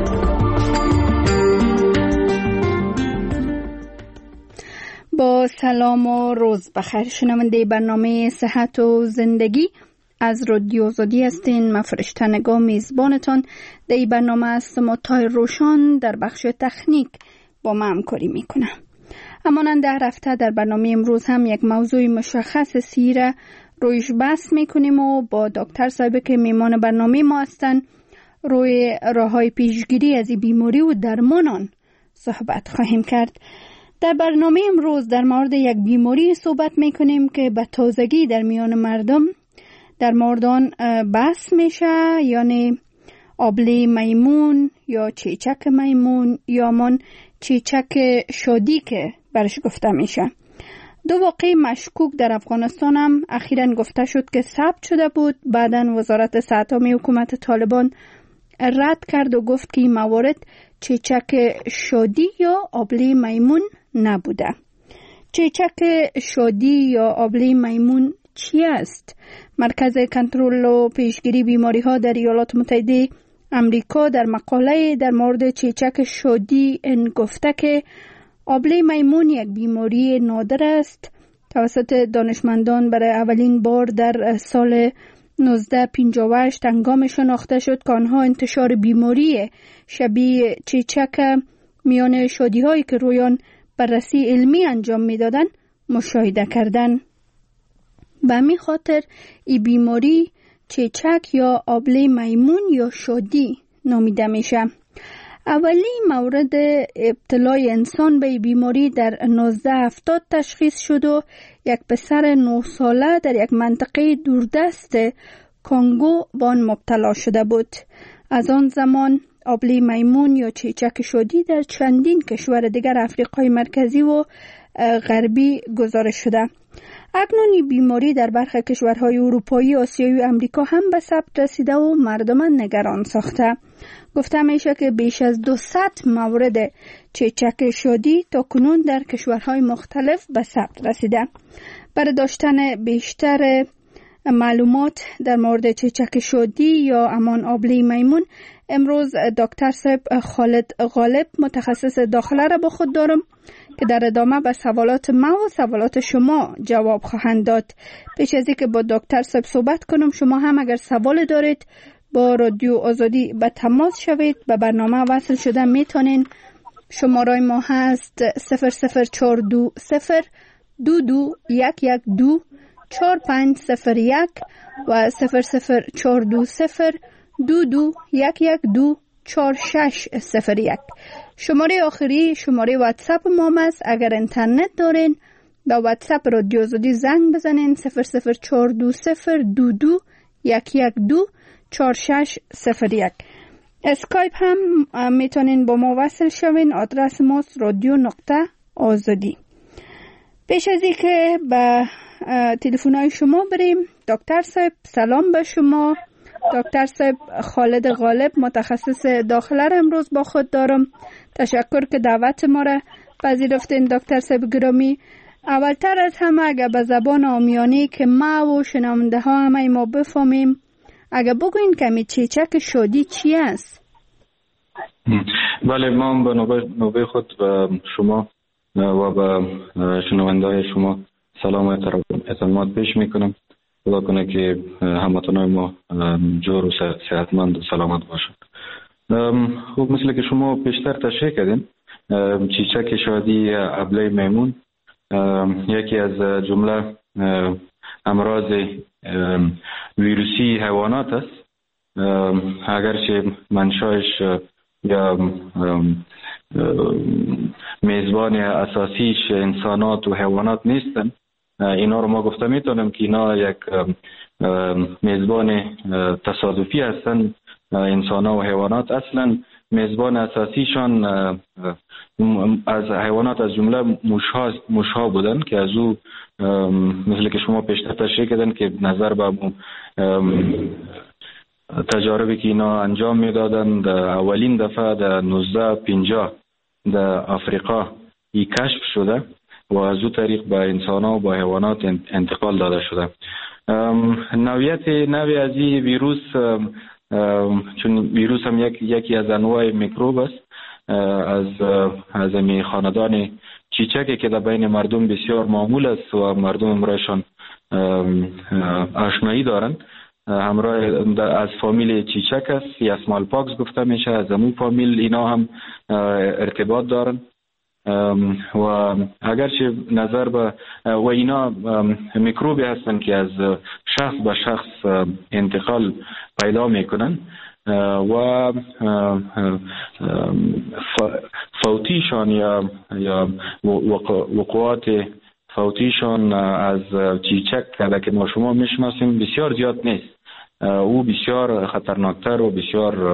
با سلام و روز بخیر شنونده برنامه صحت و زندگی از رادیو آزادی هستین. من فرشته نگاه میزبانتان. در این برنامه است ما تای روشان در بخش تکنیک با ما همکاری میکنه. همانند هر هفته در برنامه امروز هم یک موضوع مشخص سیره رویش بحث میکنیم و با دکتر صاحب که میمان برنامه ما هستن روی راههای پیشگیری از این بیماری و درمان آن صحبت خواهیم کرد. در برنامه امروز در مورد یک بیماری صحبت میکنیم که به تازگی در میان مردم در مورد آن بحث میشه، یعنی آبله میمون یا چیچک میمون یا من چیچک شادی که برش گفته میشه. دو واقعه مشکوک در افغانستان هم اخیراً گفته شد که ثبت شده بود. بعداً وزارت صحت عامه حکومت طالبان رد کرد و گفت که این موارد چیچک شادی یا آبله میمون نبوده. چیچک شادی یا آبله میمون چی است؟ مرکز کنترل و پیشگیری بیماری ها در ایالات متحده امریکا در مقاله در مورد چیچک شادی این گفته که آبله میمون یک بیماری نادر است. توسط دانشمندان برای اولین بار در سال نوزده پنجاه و هشت هنگام شناخته شد که آنها انتشار بیماری شبیه چیچک میان شادی هایی که رویان بررسی علمی انجام می دادن مشاهده کردن. به همین خاطر این بیماری چیچک یا آبله میمون یا شادی نامیده میشه. اولی مورد ابتلای انسان به بیماری در نوزده هفتاد تشخیص شد و یک پسر نه ساله در یک منطقه دوردست کنگو با آن مبتلا شده بود. از آن زمان آبله میمون یا چیچک شادی در چندین کشور دیگر افریقای مرکزی و غربی گزارش شده. اکنون بیماری در برخی کشورهای اروپایی، آسیایی و امریکا هم به ثبت رسیده و مردم نگران ساخته. گفته میشه که بیش از دویست مورد چیچک شادی تا کنون در کشورهای مختلف به ثبت رسیده. برای داشتن بیشتر معلومات در مورد چیچک شادی یا امان آبله میمون، امروز دکتر صاحب خالد غالب متخصص داخله را با خود دارم که در ادامه به سوالات ما و سوالات شما جواب خواهند داد. پیش از اینکه با دکتر صاحب صحبت کنم، شما هم اگر سوال دارید با رادیو آزادی به تماس شوید. به برنامه وصل شده میتونین. شماره ما هست صفر صفر چهار دو صفر دو دو یک یک دو چهار پنج صفر یک و صفر صفر چهار دو صفر دو دو یک یک دو چهار شش صفر یک. شماره آخری شماره واتساپ ما است. اگر اینترنت دارین با واتساپ رادیو آزادی زنگ بزنین صفر صفر چهار دو صفر دو دو یک یک دو چهار شش صفر یک. اسکایپ هم میتونین با ما وصل شوین. آدرس ماست رادیو نقطه آزادی. پیش از اینکه به تلفن‌های شما بریم، دکتر صاحب سلام به شما. دکتر صاحب خالد غالب متخصص داخله را امروز با خود دارم. تشکر که دعوت ما را پذیرفتین دکتر صاحب گرامی. اولتر از همه اگر به زبان عامیانه که ما و شنونده ها همه ما بفهمیم، اگر بگوین که می چیچک شادی چی است؟ بله، ما به نوبه خود به شما و به شنونده های شما سلام و احترامات پیش میکنم. خدا کنه که هموطنان ما جور و صحتمند و سلامت باشند. خوب، مثل که شما پیشتر تشریح کردین، چیچک شادی آبله میمون یکی از جمله امراض ویروسی حیوانات است. اگرچه منشأش یا میزبان اساسیش انسانات و حیوانات نیستن. اینا رو ما گفته میتونم که اینا یک میزبان تصادفی هستن. انسان ها و حیوانات اصلا میزبان اساسیشان از حیوانات از جمله موشها موشها بودن که از او مثل که شما پیشتر تشریح کردن که نظر به تجاربی که اینا انجام میدادن در اولین دفعه در نوزده پنجاه در آفریقا ای کشف شده و از او طریق به انسان ها و به حیوانات انتقال داده شده. نوعیت نوعی از این ویروس، چون ویروس هم یک یکی از انواع میکروب است، از از می خاندان چیچکی که در بین مردم بسیار معمول است و مردم امرایشان آشنایی دارند. همراه از فامیل چیچک است یا اسمال پاکس گفته میشه. از همون فامیل اینا هم ارتباط دارند و اگرچه نظر به و اینا میکروبی هستن که از شخص به شخص انتقال پیدا میکنن و فوتیشان یا یا وقوعات فوتیشان از چیچک که ما شما میشناسیم بسیار زیاد نیست. او بسیار خطرناکتر و بسیار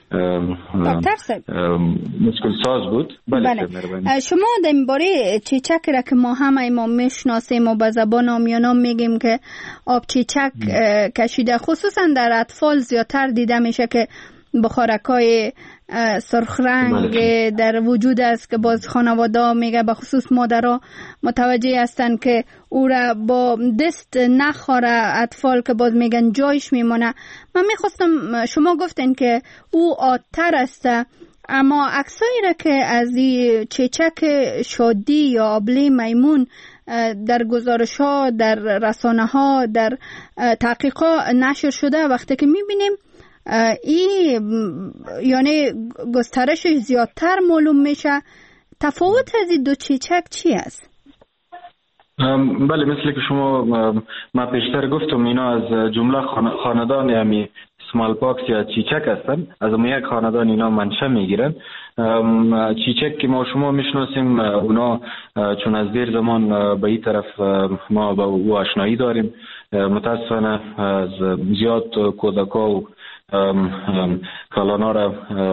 مشکل ساز بود. بله, بله. شما در این باره چیچک را که ما همه ما میشناسیم و به زبان عامیانه میگیم که آب چیچک کشیده، خصوصا در اطفال زیادتر دیده میشه که بخارکای سرخ رنگ در وجود است که باز خانواده میگه به خصوص مادرها متوجه هستن که او را با دست نخوره اطفال که باز میگن جایش میمونه. من میخواستم، شما گفتین که او عادتر است، اما عکسایی را که از این چیچک شادی یا آبله میمون در گزارش ها در رسانه ها در تحقیقات نشر شده، وقتی که میبینیم این یعنی گسترشش زیادتر معلوم میشه. تفاوت از این دو چیچک چی است؟ بله، مثل که شما ما پیشتر گفتم اینا از جمله خاندان یعنی سمال پاکس یا چیچک هستن، از اون یک خاندان اینا منشأ میگیرن. چیچک که ما شما میشناسیم اونا چون از دیر زمان به این طرف ما با او آشنایی داریم، متاسفانه از زیاد کودکا و کالانا را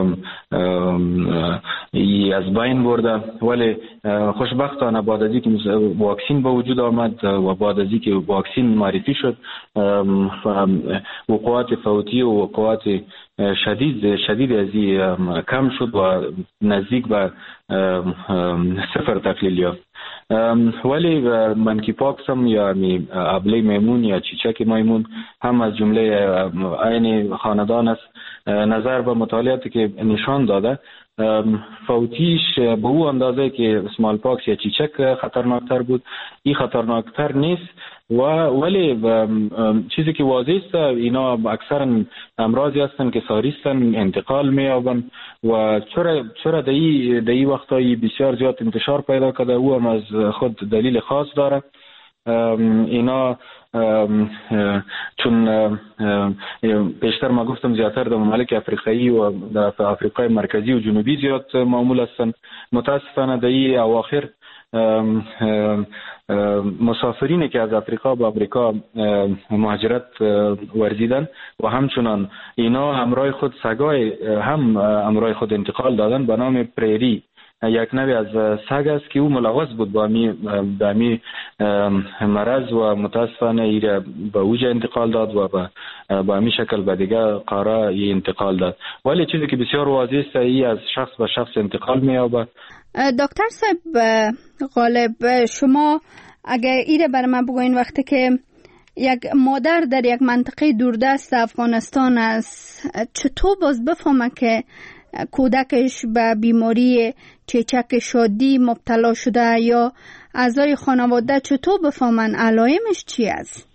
از بین برده، ولی خوشبختانه بعد از اینکه واکسین به وجود آمد و بعد از اینکه واکسین معرفی شد، وقوعات فوتی و وقوعات شدید شدید از این کم شد و نزدیک به صفر تقلیل یافت. ولی منکی پاکس هم یا ابله میمون یا چیچک میمون هم از جمله عین خاندان است. نظر به مطالعاتی که نشان داده فوتیش به او اندازه که سمال پاکس یا چیچک خطرناکتر بود، این خطرناکتر نیست. و ولی چیزی که واضح است اینا اکثرا امراضی هستند که ساری هستند، انتقال می‌یابند و چرا چرا در این در این وقتایی بسیار زیاد انتشار پیدا کرده، او هم از خود دلیل خاص داره. اینا چون پیشتر ما گفتم زیادتر در ممالک افریقایی و در افریقای مرکزی و جنوبی زیاد معمول هستند. متاسفانه در این اواخر مسافرینی که از افریقا به امریکا مهاجرت ورزیدن و همچنان اینا همراه خود سگای هم همراه خود انتقال دادن به نام پریری، یک نوع از سگ است که او ملوث بود با می با می مرض و متاسفانه ایره به اوج انتقال داد و با با می شکل به دیگه قاره انتقال داد. ولی چیزی که بسیار واضح است ای از شخص به شخص انتقال می‌یابد. دکتر صاحب غالب، شما اگه ایره بر من بگوین وقتی که یک مادر در یک منطقه دوردست افغانستان است، چطور باز بفهمه که کودکش به بیماری چیچک شادی مبتلا شده یا اعضای خانواده چطور بفهمن علائمش چی است؟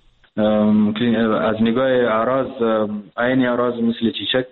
از نگاه اعراض، عین اعراض مثل چیچک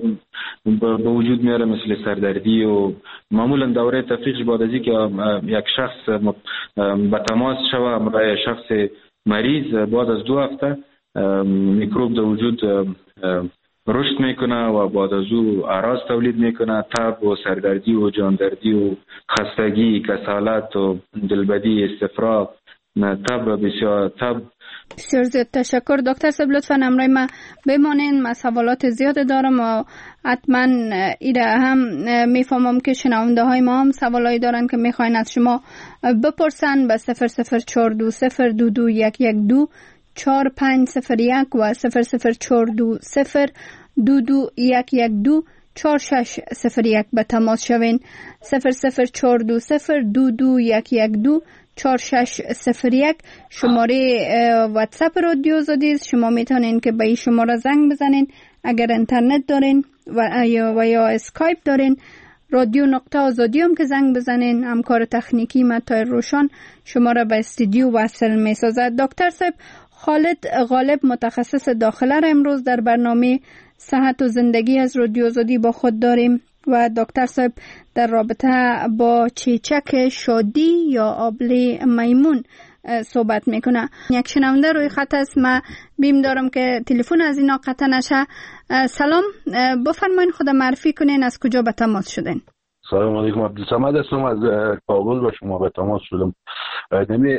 به وجود میاره، مثل سردردی و معمولا دوره تفریق بعد از اینکه یک شخص به تماس شوه با شخص مریض بعد از دو هفته میکروب در وجود رشد میکنه و بعد از او اعراض تولید میکنه، تب و سردردی و جاندردی و خستگی، کسالت و دلبدی، استفراغ، تب بسیار تب. بسیار زیاد تشکر دکتر صاحب، لطفا همراه ما بمانین، من سوالات زیاد دارم و حتما ایره هم میفهمم که شنونده های ما هم سوالایی دارن که میخواین از شما بپرسن به صفر صفر چهار دو صفر دو دو یک یک دو چهار پنج صفر یک و صفر صفر چهار دو صفر دو دو یک یک دو چهار شش صفر یک به تماس شوین. صفر صفر چهار دو صفر دو دو یک یک دو چهار شش صفر یک شماره واتساپ رادیو آزادی است. شما میتونین که به این شماره زنگ بزنین اگر اینترنت دارین و یا و یا اسکایپ دارین. رادیو نقطه آزادی هم که زنگ بزنین، همکار تکنیکی متای روشان شما را به استودیو وصل می سازد. دکتر صاحب، خالد غالب متخصص داخله را امروز در برنامه صحت و زندگی از رادیو آزادی با خود داریم و دکتر صاحب در رابطه با چیچک شادی یا آبله میمون صحبت میکنه. یک شنونده روی خط است، من بیم دارم که تلفن از اینا قطع نشه. سلام، بفرمایید خود معرفی کنین، از کجا به تماس شدین؟ سلام علیکم، عبدالصمد هستم از کابل، با شما به تماس شدم. نمی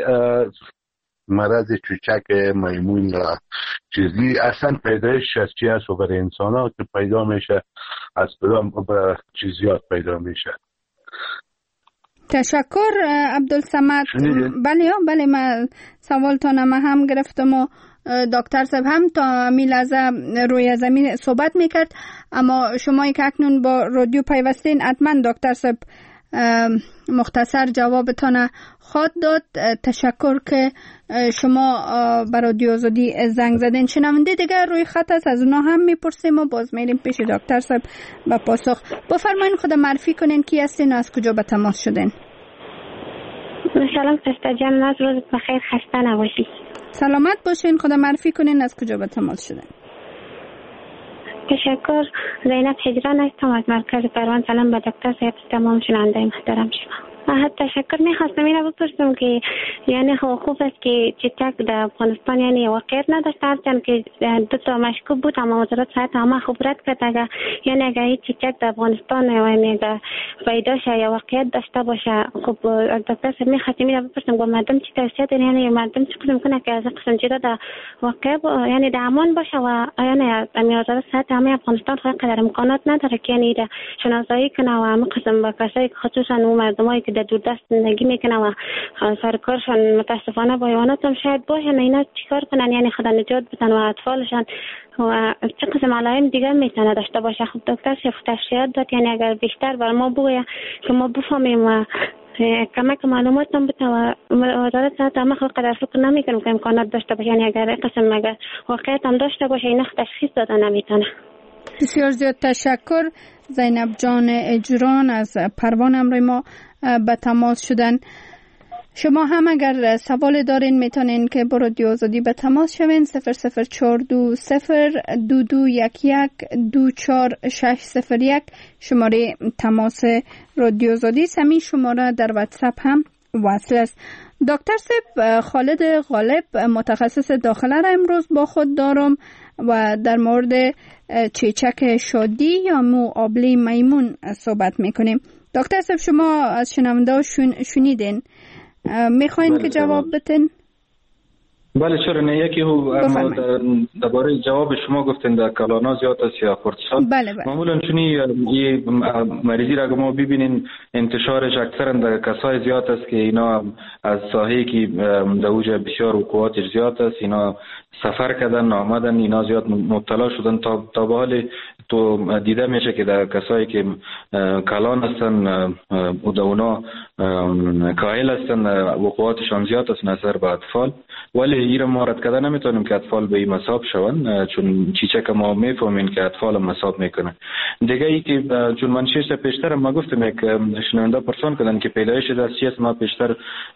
مرض چیچک میمون را چیزی اصلا پیدایش از چی هست و برای انسان ها که پیدا میشه از کدام به چیزیات پیدا میشه؟ تشکر عبدالصمد. بله بله، من سوال تا نمه هم گرفتم و دکتر صاحب هم تا می لحظه روی زمین صحبت میکرد، اما شمایی که اکنون با رادیو پیوستین حتما دکتر صاحب مختصر جوابتان خواهد داد. تشکر که شما به رادیو آزادی زنگ زدین. شنونده دیگر روی خط است، از اونا هم میپرسیم و باز میریم پیش دکتر صاحب به پاسخ. بفرمایید خود معرفی کنین کی هستین و از کجا به تماس شدین؟ سلام سستا جان، از روز بخیر، خسته نباشید. سلامت باشین، خود معرفی کنین از کجا به تماس شدین؟ تشکر. زینب هجران هستم از مرکز پروان. سلام به دکتر صاحب، تمام شنونده محترم شما. تشکر. میخواستم این رو بپرسم که یعنی خوب است که چیچک در افغانستان یعنی واقعیت نداشته، هرچند که دو تا مشکوک بود اما وزارت صحت همه خوب رد کرد. اگر یعنی اگر این چیچک در افغانستان یعنی اگر پیدا شه یا واقعیت داشته باشه، خب دکتر صاحب میخواستم این رو بپرسم که مردم چی توصیه دارین، یعنی مردم چی قسم کنه که از قسم چیزا در واقع یعنی در امان باشه و یعنی وزارت صحت همه افغانستان خود قدر امکانات نداره که یعنی شناسایی کنه و همه قسم با کسایی خصوصا اون مردمایی که در دوردست زندگی میکنه و سرکارشان متاسفانه با حیوانات هم شاید باشن، اینا چیکار کنن یعنی خدا نجات بدن و اطفالشان و چه قسم علائم دیگر میتونه داشته باشه. خب دکتر شیخ تشریحات داد، یعنی اگر بیشتر بر ما بگویه که ما بفهمیم و کمک معلومات هم بده و وزارت صحت هم خود قدر فکر نمیکنم که امکانات داشته باشه، یعنی اگر قسم اگر واقعیت هم داشته باشه اینا تشخیص دادن نمیتونه. بسیار زیاد تشکر. زینب جان اجران از پروان امروی ما به تماس شدن. شما هم اگر سوال دارین میتونین که با رادیو آزادی به تماس شوین. صفر صفر چهار دو صفر دو دو یک یک دو چهار شش صفر یک شماره تماس رادیو آزادی. همین شماره در واتساپ هم وصل است. دکتر صاحب، خالد غالب متخصص داخله را امروز با خود دارم و در مورد چیچک شادی یا مو آبلی میمون صحبت میکنیم. دکتر صاحب، شما از شنونده ها شن... شنیدین، میخواین که جواب بتین؟ بله چرا نه. یکی هو درباره جواب شما گفتین در کلانا زیاد است یا خردسال. بله بله. معمولا چونی این مریضی را که ما ببینین انتشارش اکثرا در کسای زیاد است که اینا از ساحه‌ای که در اوج بسیار وقوعاتش زیاد است، اینا سفر کردن آمدن، اینا زیاد مبتلا شدن. تا تا به حال تو دیده میشه که در کسایی که کلان هستن و اونا کاهل هستن وقوعاتشان زیاد است نظر به اطفال، ولی این ما رد کردن نمیتونیم که اطفال به این مصاب شون، چون چیچک ما میفهمین که اطفال هم مصاب میکنه. دیگه ای که چون من شش پیشتر ما گفتم یک شنونده پرسان کردن که پیدایش از چی است، ما پیشتر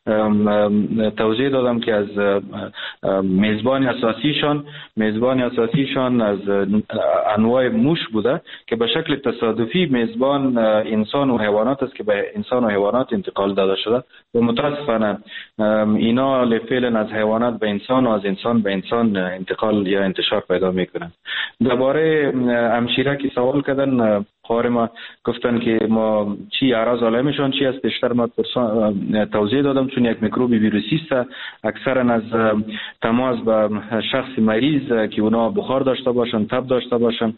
توضیح دادم که از میزبان اساسیشان میزبان اساسیشان از انواع موش بوده که به شکل تصادفی میزبان انسان و حیوانات است که به انسان و حیوانات انتقال داده شده و متاسفانه اینا لفعل از حیوانات به انسان و از انسان به انسان انتقال یا انتشار پیدا میکنن. درباره همشیره که سوال کردن، خواهر ما گفتن که ما چی اعراض علائمشان چی است، بیشتر ما توضیح دادم چون یک میکروب ویروسی است، اکثرا از تماس به شخص مریض که اونا بخار داشته باشن، تب داشته باشن،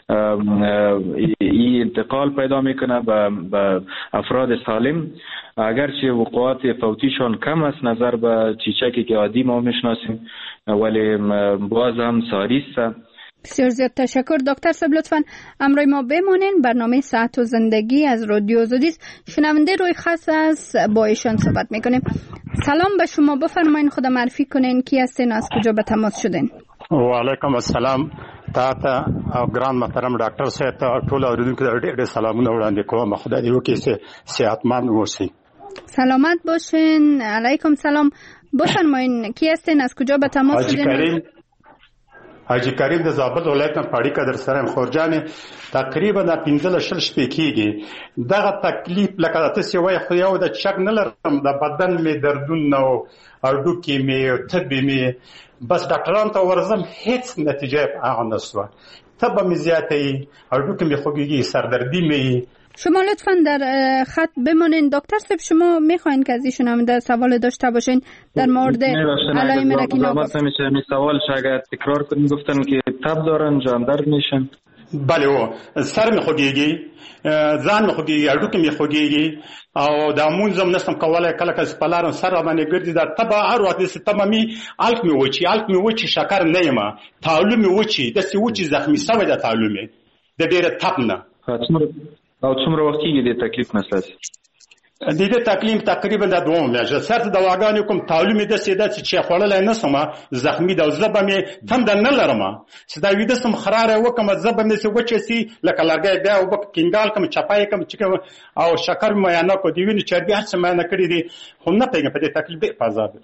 این انتقال پیدا میکنه به افراد سالم. اگرچه وقوعات فوتیشان کم است نظر به چیچکی که عادی ما میشناسیم، ولی باز هم ساری است. بسیار زیاد تشکر. دکتر صاحب لطفاً امروی ما بمانین. برنامه صحت و زندگی از رادیو آزادی است. شنونده روی خاص از با ایشان صحبت میکنیم. سلام به شما، بفرمایین خود معرفی کنین، کی هستین، از کجا به تماس شدین؟ و علیکم السلام. تا ته او ګران محترم ډاکټر صاحب ته ټول اوریدونکو ته ډېر سلامونه وړاندې کوم. خدای دې وکړي صحتمند اوسئ. سلامت باشین. علیکم سلام. بفرمایین کی هستین، از کجا به تماس شدین؟ حاجی کریم د زابل ولایت نه پاړی کدر سره خورجان تقریبا د پنځه شل شپې کېږي. دغه تکلیف لکه تاسو وایي خو یو د چک نه لرم، د بدن می دردونه او هډوکي می تبې می، بس ډاکټرانو ته ورځم هیڅ نتیجه هغه نشوه. تبه می زیاتې، هډوکي می خوږیږي، سردردی می. شما لطفاً در خط بمانین. دکتر صاحب شما میخواین که از ایشون هم در سوال داشته باشین در مورد علائم را که نگفت؟ میشه می سوال اگر تکرار کنین. گفتن که تب دارن، جان درد میشن. بله و سر می خوږیږي، ځان می خوږیږي، هډوکي می خوږیږي او د مونځم نشم کولای. کله کله سپلارم سر باندې ګرځي، دا تبه هر وخت داسې تبه مې الک مې وچي الک مې وچي، شکر نه یم، تعلو مې وچي، داسې وچي زخمي سوی ده تعلو مې د ډېره تب نه. او څومره وخت کېږي د تکلیف مسله؟ د دې تکلیف تقریبا د دوه میاشتې سره دواګانې کوم، تعلو مې داسې ده چې خوړلی نه سم، زخمي ده، زبه مې تنده نه لرم چې دا ویده سم خراره وکړم، زبه مې داسې وچه سي لکه لرګی، بیا اوبه کنګال کړم، چپه یې کړم چې کوم، او شکر مې معاینه کړو، د وینې چربي هر څه معاینه کړي دي، خو نه پوهېږم په دې تکلیف ډېر په عذاب یم.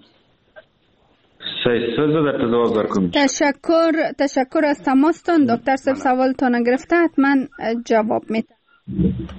تشکر تشکر از تماستان. دکتر صاحب سوالتان گرفته، حتما جواب میده.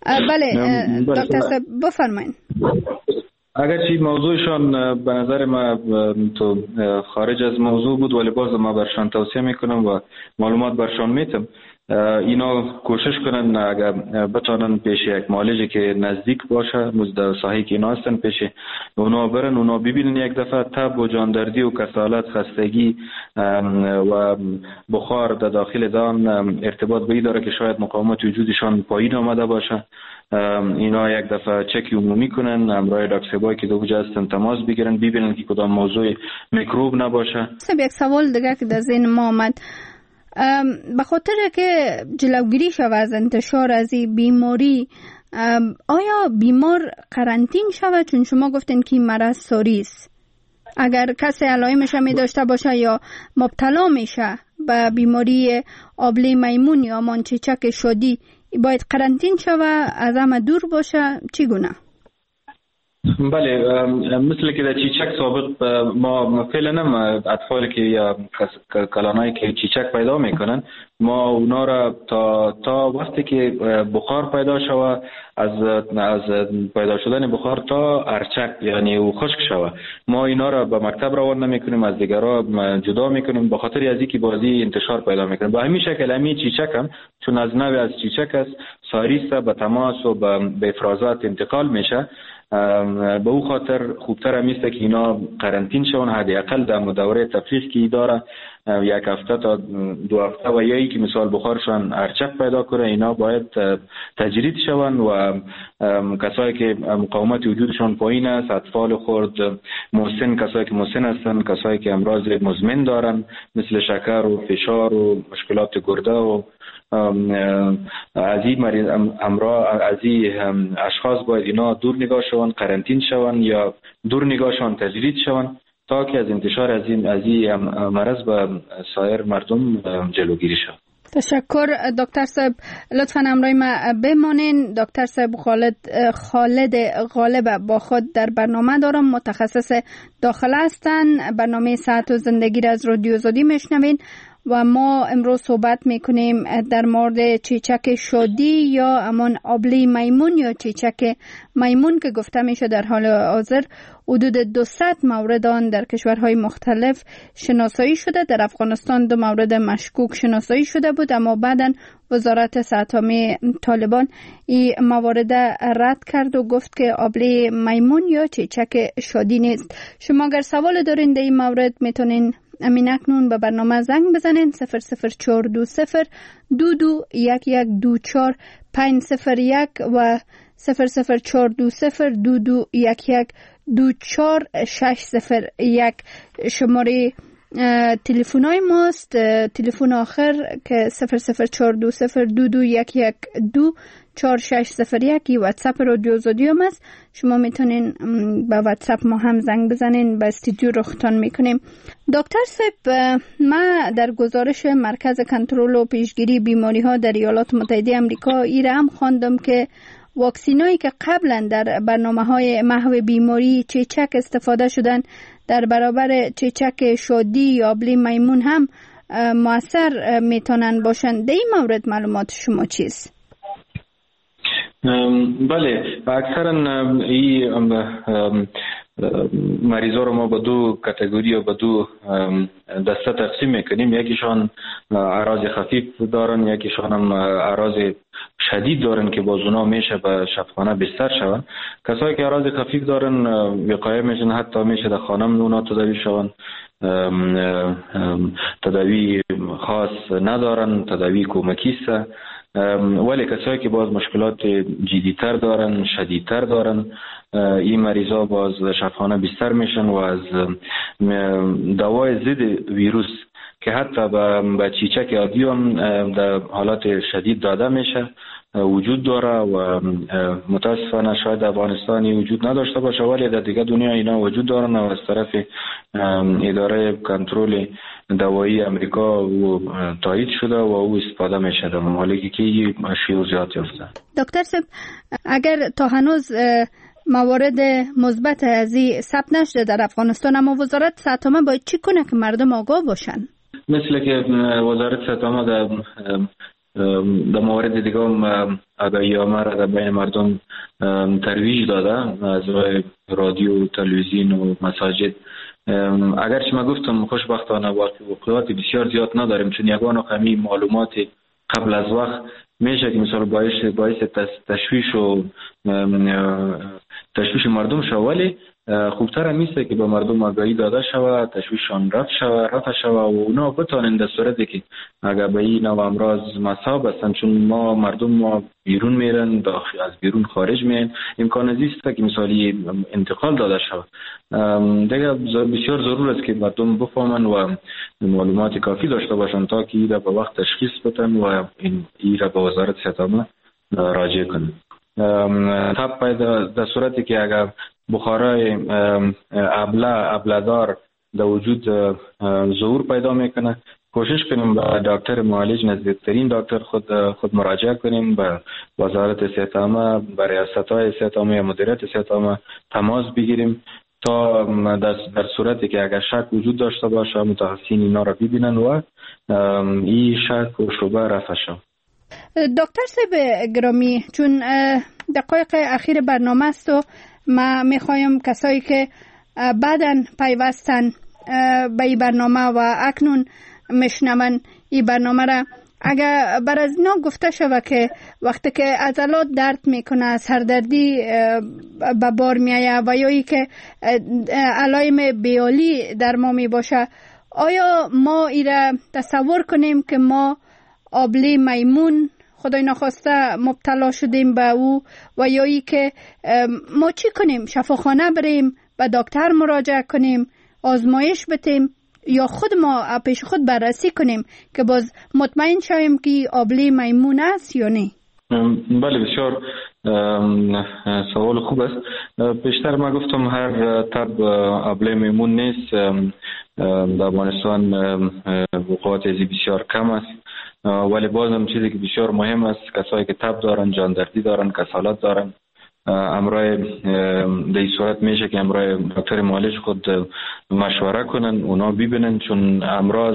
بله دکتر صاحب بفرمایید. اگرچه موضوعشان به نظر ما تو خارج از موضوع بود، ولی باز ما برشان توصیه میکنم و معلومات برشان میتم اینا کوشش کنن اگر بتونن پیش یک معالجه که نزدیک باشه مزد ساحی که اینا هستن پیش اونا برن، اونا ببینن یک دفعه تب و جاندردی و کسالت، خستگی و بخار در داخل دان ارتباط به این داره که شاید مقاومت وجودشان پایین آمده باشه. اینا یک دفعه چک عمومی کنن، همراه دکتر که دو جا هستن تماس بگیرن، ببینن که کدام موضوع میکروب نباشه. یک سوال دیگه که در ذهن ما آمد، به خاطر که جلوگیری شود از انتشار از این بیماری، آیا بیمار قرنطین شود؟ چون شما گفتین که مرض ساری است. اگر کسی علائمش می داشته باشه یا مبتلا میشه به بیماری آبله میمون یا مانچیچک شدی، باید قرنطین شود، از همه دور باشه، چی گونه؟ بله، مثل که در چیچک سابق ما فعلا هم اطفال که یا کلانایی که چیچک پیدا میکنن ما اونا را تا تا وقتی که بخار پیدا شود، از از پیدا شدن بخار تا ارچک یعنی او خشک شود، ما اینا را به مکتب روان نمیکنیم، از دیگرها جدا میکنیم به خاطر از اینکه بازی انتشار پیدا میکنه. به همین شکل همین چیچک هم چون از نوع از چیچک است، ساری است، به تماس و به افرازات انتقال میشه. به او خاطر خوبتر میست که اینا قرنطین شون، حداقل در دوره تفریق که داره یک هفته تا دو هفته و یایی که مثال بخارشان ارچک پیدا کنه، اینا باید تجرید شون و کسایی که مقاومت وجودشان پایین است، اطفال خرد، مسن، کسایی که مسن هستن، کسایی که امراض مزمن دارن مثل شکر و فشار و مشکلات گرده و از این مریض امراض، از این اشخاص باید اینا دور نگاه شون، قرنطین شون یا دور نگاه شون تجرید شون تا که از انتشار از این از این مرض به سایر مردم جلوگیری شود. تشکر دکتر صاحب، لطفاً همراه ما بمانین. دکتر صاحب خالد خالد غالب با خود در برنامه دارم، متخصص داخله هستند. برنامه صحت و زندگی را از رادیو آزادی میشنوین و ما امروز صحبت میکنیم در مورد چیچک شادی یا امان آبله میمون یا چیچک میمون که گفته میشه در حال حاضر حدود دویست مورد آن در کشورهای مختلف شناسایی شده. در افغانستان دو مورد مشکوک شناسایی شده بود، اما بعداً وزارت صحت عامه طالبان این موارد رد کرد و گفت که آبله میمون یا چیچک شادی نیست. شما اگر سوال دارین در این مورد میتونین امین اکنون به برنامه زنگ بزنین صفر صفر چهار دو صفر دو دو یک یک دو چهار پنج صفر یک و صفر صفر چهار دو صفر دو دو یک یک دو چهار شش صفر یک. شماره تلفن‌های ماست، تلفن آخر که صفر صفر چهار دو صفر دو دو یک یک دو چهار شش صفر یک. واتساپ رادیو آزادی هم است، شما میتونین با واتساپ ما هم زنگ بزنین، با استودیو رختان میکنیم. دکتر صاحب، ما در گزارش مرکز کنترل و پیشگیری بیماری ها در ایالات متحده آمریکا ایره هم خواندم که واکسینایی که قبلا در برنامه های محو بیماری چیچک استفاده شدن در برابر چیچک شادی یا آبله میمون هم مؤثر میتونن باشن. در این مورد معلومات شما چیست؟ بله، اکثرا این مریضا رو ما به دو کاتگوری و به دو دسته تقسیم میکنیم. یکیشان اعراض خفیف دارن، یکیشان هم اعراض شدید دارن که باز اونا میشه به شفاخانه بستر شون. کسایی که اعراض خفیف دارن وقایع میشن، حتی میشه در خانه اونا تداوی شون، تداوی خاص ندارن، تداوی کمکی است. ولی کسایی که باز مشکلات جدی‌تر دارن، شدیدتر دارن، این مریضا باز شفاخانه بستر میشن و از دوای ضد ویروس که حتی به چیچک عادی هم در حالات شدید داده میشه وجود داره و متاسفانه شاید افغانستانی وجود نداشته باشه، ولی در دیگه دنیا اینا وجود دارن و از طرف اداره کنترل دوایی امریکا و تایید شده و او استفاده میشه در ممالکی که شیوع زیاد یافته. دکتر صاحب، اگر تا هنوز موارد مثبت از این ثبت نشده در افغانستان، اما وزارت صحت عامه باید چی کنه که مردم آگاه باشن؟ مثل که وزارت صحت عامه در در موارد دیگه هم آگاهی‌نامه را در بین مردم ترویج داده از راه رادیو، تلویزیون و مساجد. اگرچه ما گفتم خوشبختانه واقعیات بسیار زیاد نداریم، چون یگان و کمی معلومات قبل از وقت میشه که مثلا باعث باعث تشویش و تشویش مردم شود، ولی خوبتر هم میسته که به مردم آگاهی داده شود، تشویششان رفت شود رفت شود و اونا بتانن در صورتی که اگر به این نوع امراض مصاب هستن، چون ما مردم ما بیرون میرن، داخل از بیرون خارج میرن، امکان زیسته که مثالی انتقال داده شود. دیگه بسیار ضرور است که مردم بفهمن و معلومات کافی داشته باشن تا که این را به وقت تشخیص بدن و این را به وزارت صحت عامه راجع کنن. تب پیدا در صورتی که اگر بخارای ابله ابله‌دار در وجود ظهور پیدا میکنه، کوشش کنیم به دکتر معالج، نزدیکترین دکتر خود خود مراجعه کنیم، به وزارت صحت عامه، به ریاست‌های صحت عامه یا مدیریت صحت عامه تماس بگیریم تا در صورتی که اگر شک وجود داشته باشه متخصصین اینا را ببینن و این شک و شبهه رفع شود. دکتر صاحب گرامی، چون دقایق اخیر برنامه است و ما میخوایم کسایی که بعداً پیوستن به این برنامه و اکنون میشنون این برنامه را، اگر بر از اینا گفته شود که وقتی که عضلات درد میکنه، سردردی به بار میایه و یا ای که علایم بیالی در ما میباشه، آیا ما ای را تصور کنیم که ما آبله میمون خدای نخواسته مبتلا شدیم به او و یا ای که ما چی کنیم؟ شفاخانه بریم، به دکتر مراجعه کنیم، آزمایش بتیم یا خود ما پیش خود بررسی کنیم که باز مطمئن شویم که آبله میمون است یا نه؟ بله، بسیار سوال خوب است. بیشتر ما گفتم هر تب آبله میمون نیست. در افغانستان وقوعات ازی بسیار کم است، ولی باز هم چیزی که بسیار مهم است، کسایی که تب دارن، جاندردی دارن، کسالت دارن، امرای در این صورت میشه که امرای دکتر معالج خود مشوره کنن، اونا ببینن، چون امراض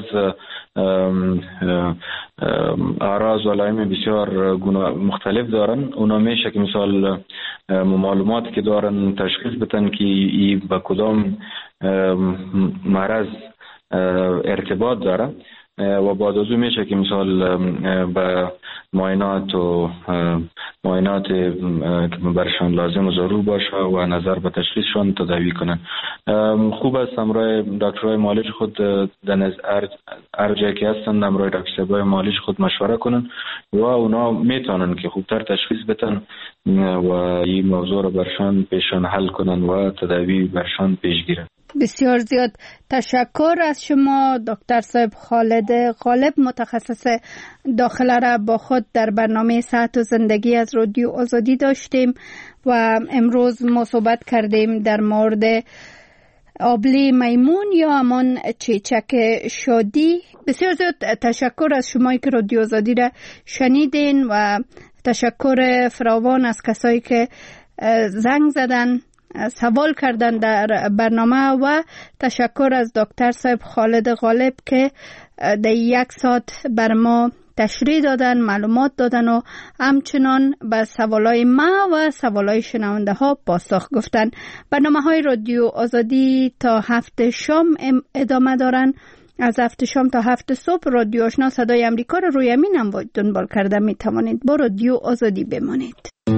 اعراض و علائم بسیار مختلف دارن. اونا میشه که مثال معلوماتی که دارن تشخیص بدن که ای با کدام مرض ارتباط داره و بعد از اون میشه که مثال به معاینات و معاینات که برشان لازم و ضرور باشه و نظر به تشخیصشان تداوی کنن. خوب است امرای دکترهای معالج خود در هر جایی که هستن امرای دکترهای معالج خود مشوره کنن و اونا میتونن که خوبتر تشخیص بدن و این موضوع را برشان پیشان حل کنن و تداوی برشان پیش گیرن. بسیار زیاد تشکر از شما دکتر صاحب خالد غالب، متخصص داخله را با خود در برنامه صحت و زندگی از رادیو آزادی داشتیم و امروز ما صحبت کردیم در مورد آبله میمون یا همان چیچک شادی. بسیار زیاد تشکر از شما که رادیو آزادی را شنیدین و تشکر فراوان از کسایی که زنگ زدن، سوال کردن در برنامه و تشکر از دکتر صاحب خالد غالب که در یک ساعت بر ما تشریح دادن، معلومات دادن و همچنان به سوالای ما و سوالای شنونده ها پاسخ گفتن. برنامه های رادیو آزادی تا هفت شام ادامه دارن. از هفت شام تا هفت صبح رادیو آشنا صدای امریکا رو روی امین هم دنبال کرده می توانید. با رادیو آزادی بمانید.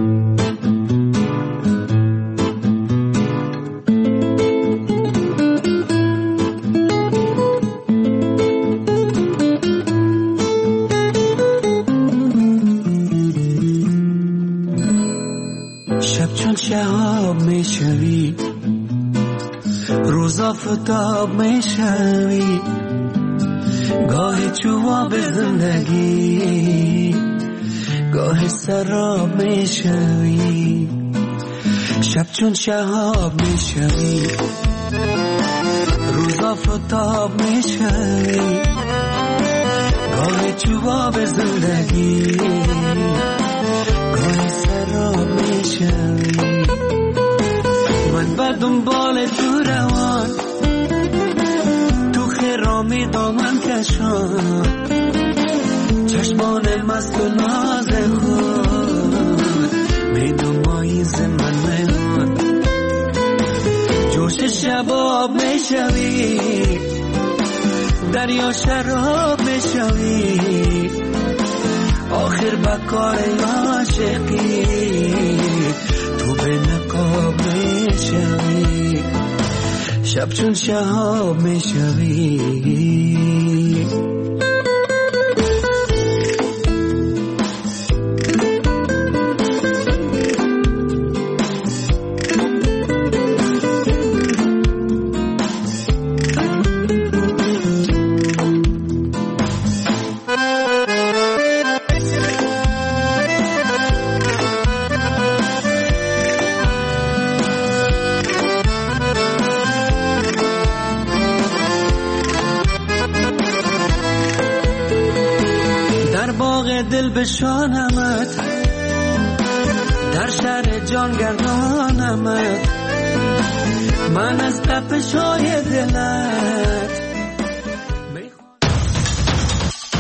شهاب میشوی، روزا فتاب میشوی، گاهی جواب زندگی، گاهی سراب میشوی. شب چون شهاب میشوی، روزا فتاب میشوی، گاهی جواب زندگی، گاهی سراب میشوی. من بر دنبال تو روان، تو خرامی دامن کشان، چشمان مست و ناز خود می نمایی ز من میان جوش شباب میشوی دریا شراب میشوی آخر بکار عاشقی تو به نقاب میشوی شب چون شهاب میشوی دل بشانمت در شهر جان گردانمت من از تپش های دلت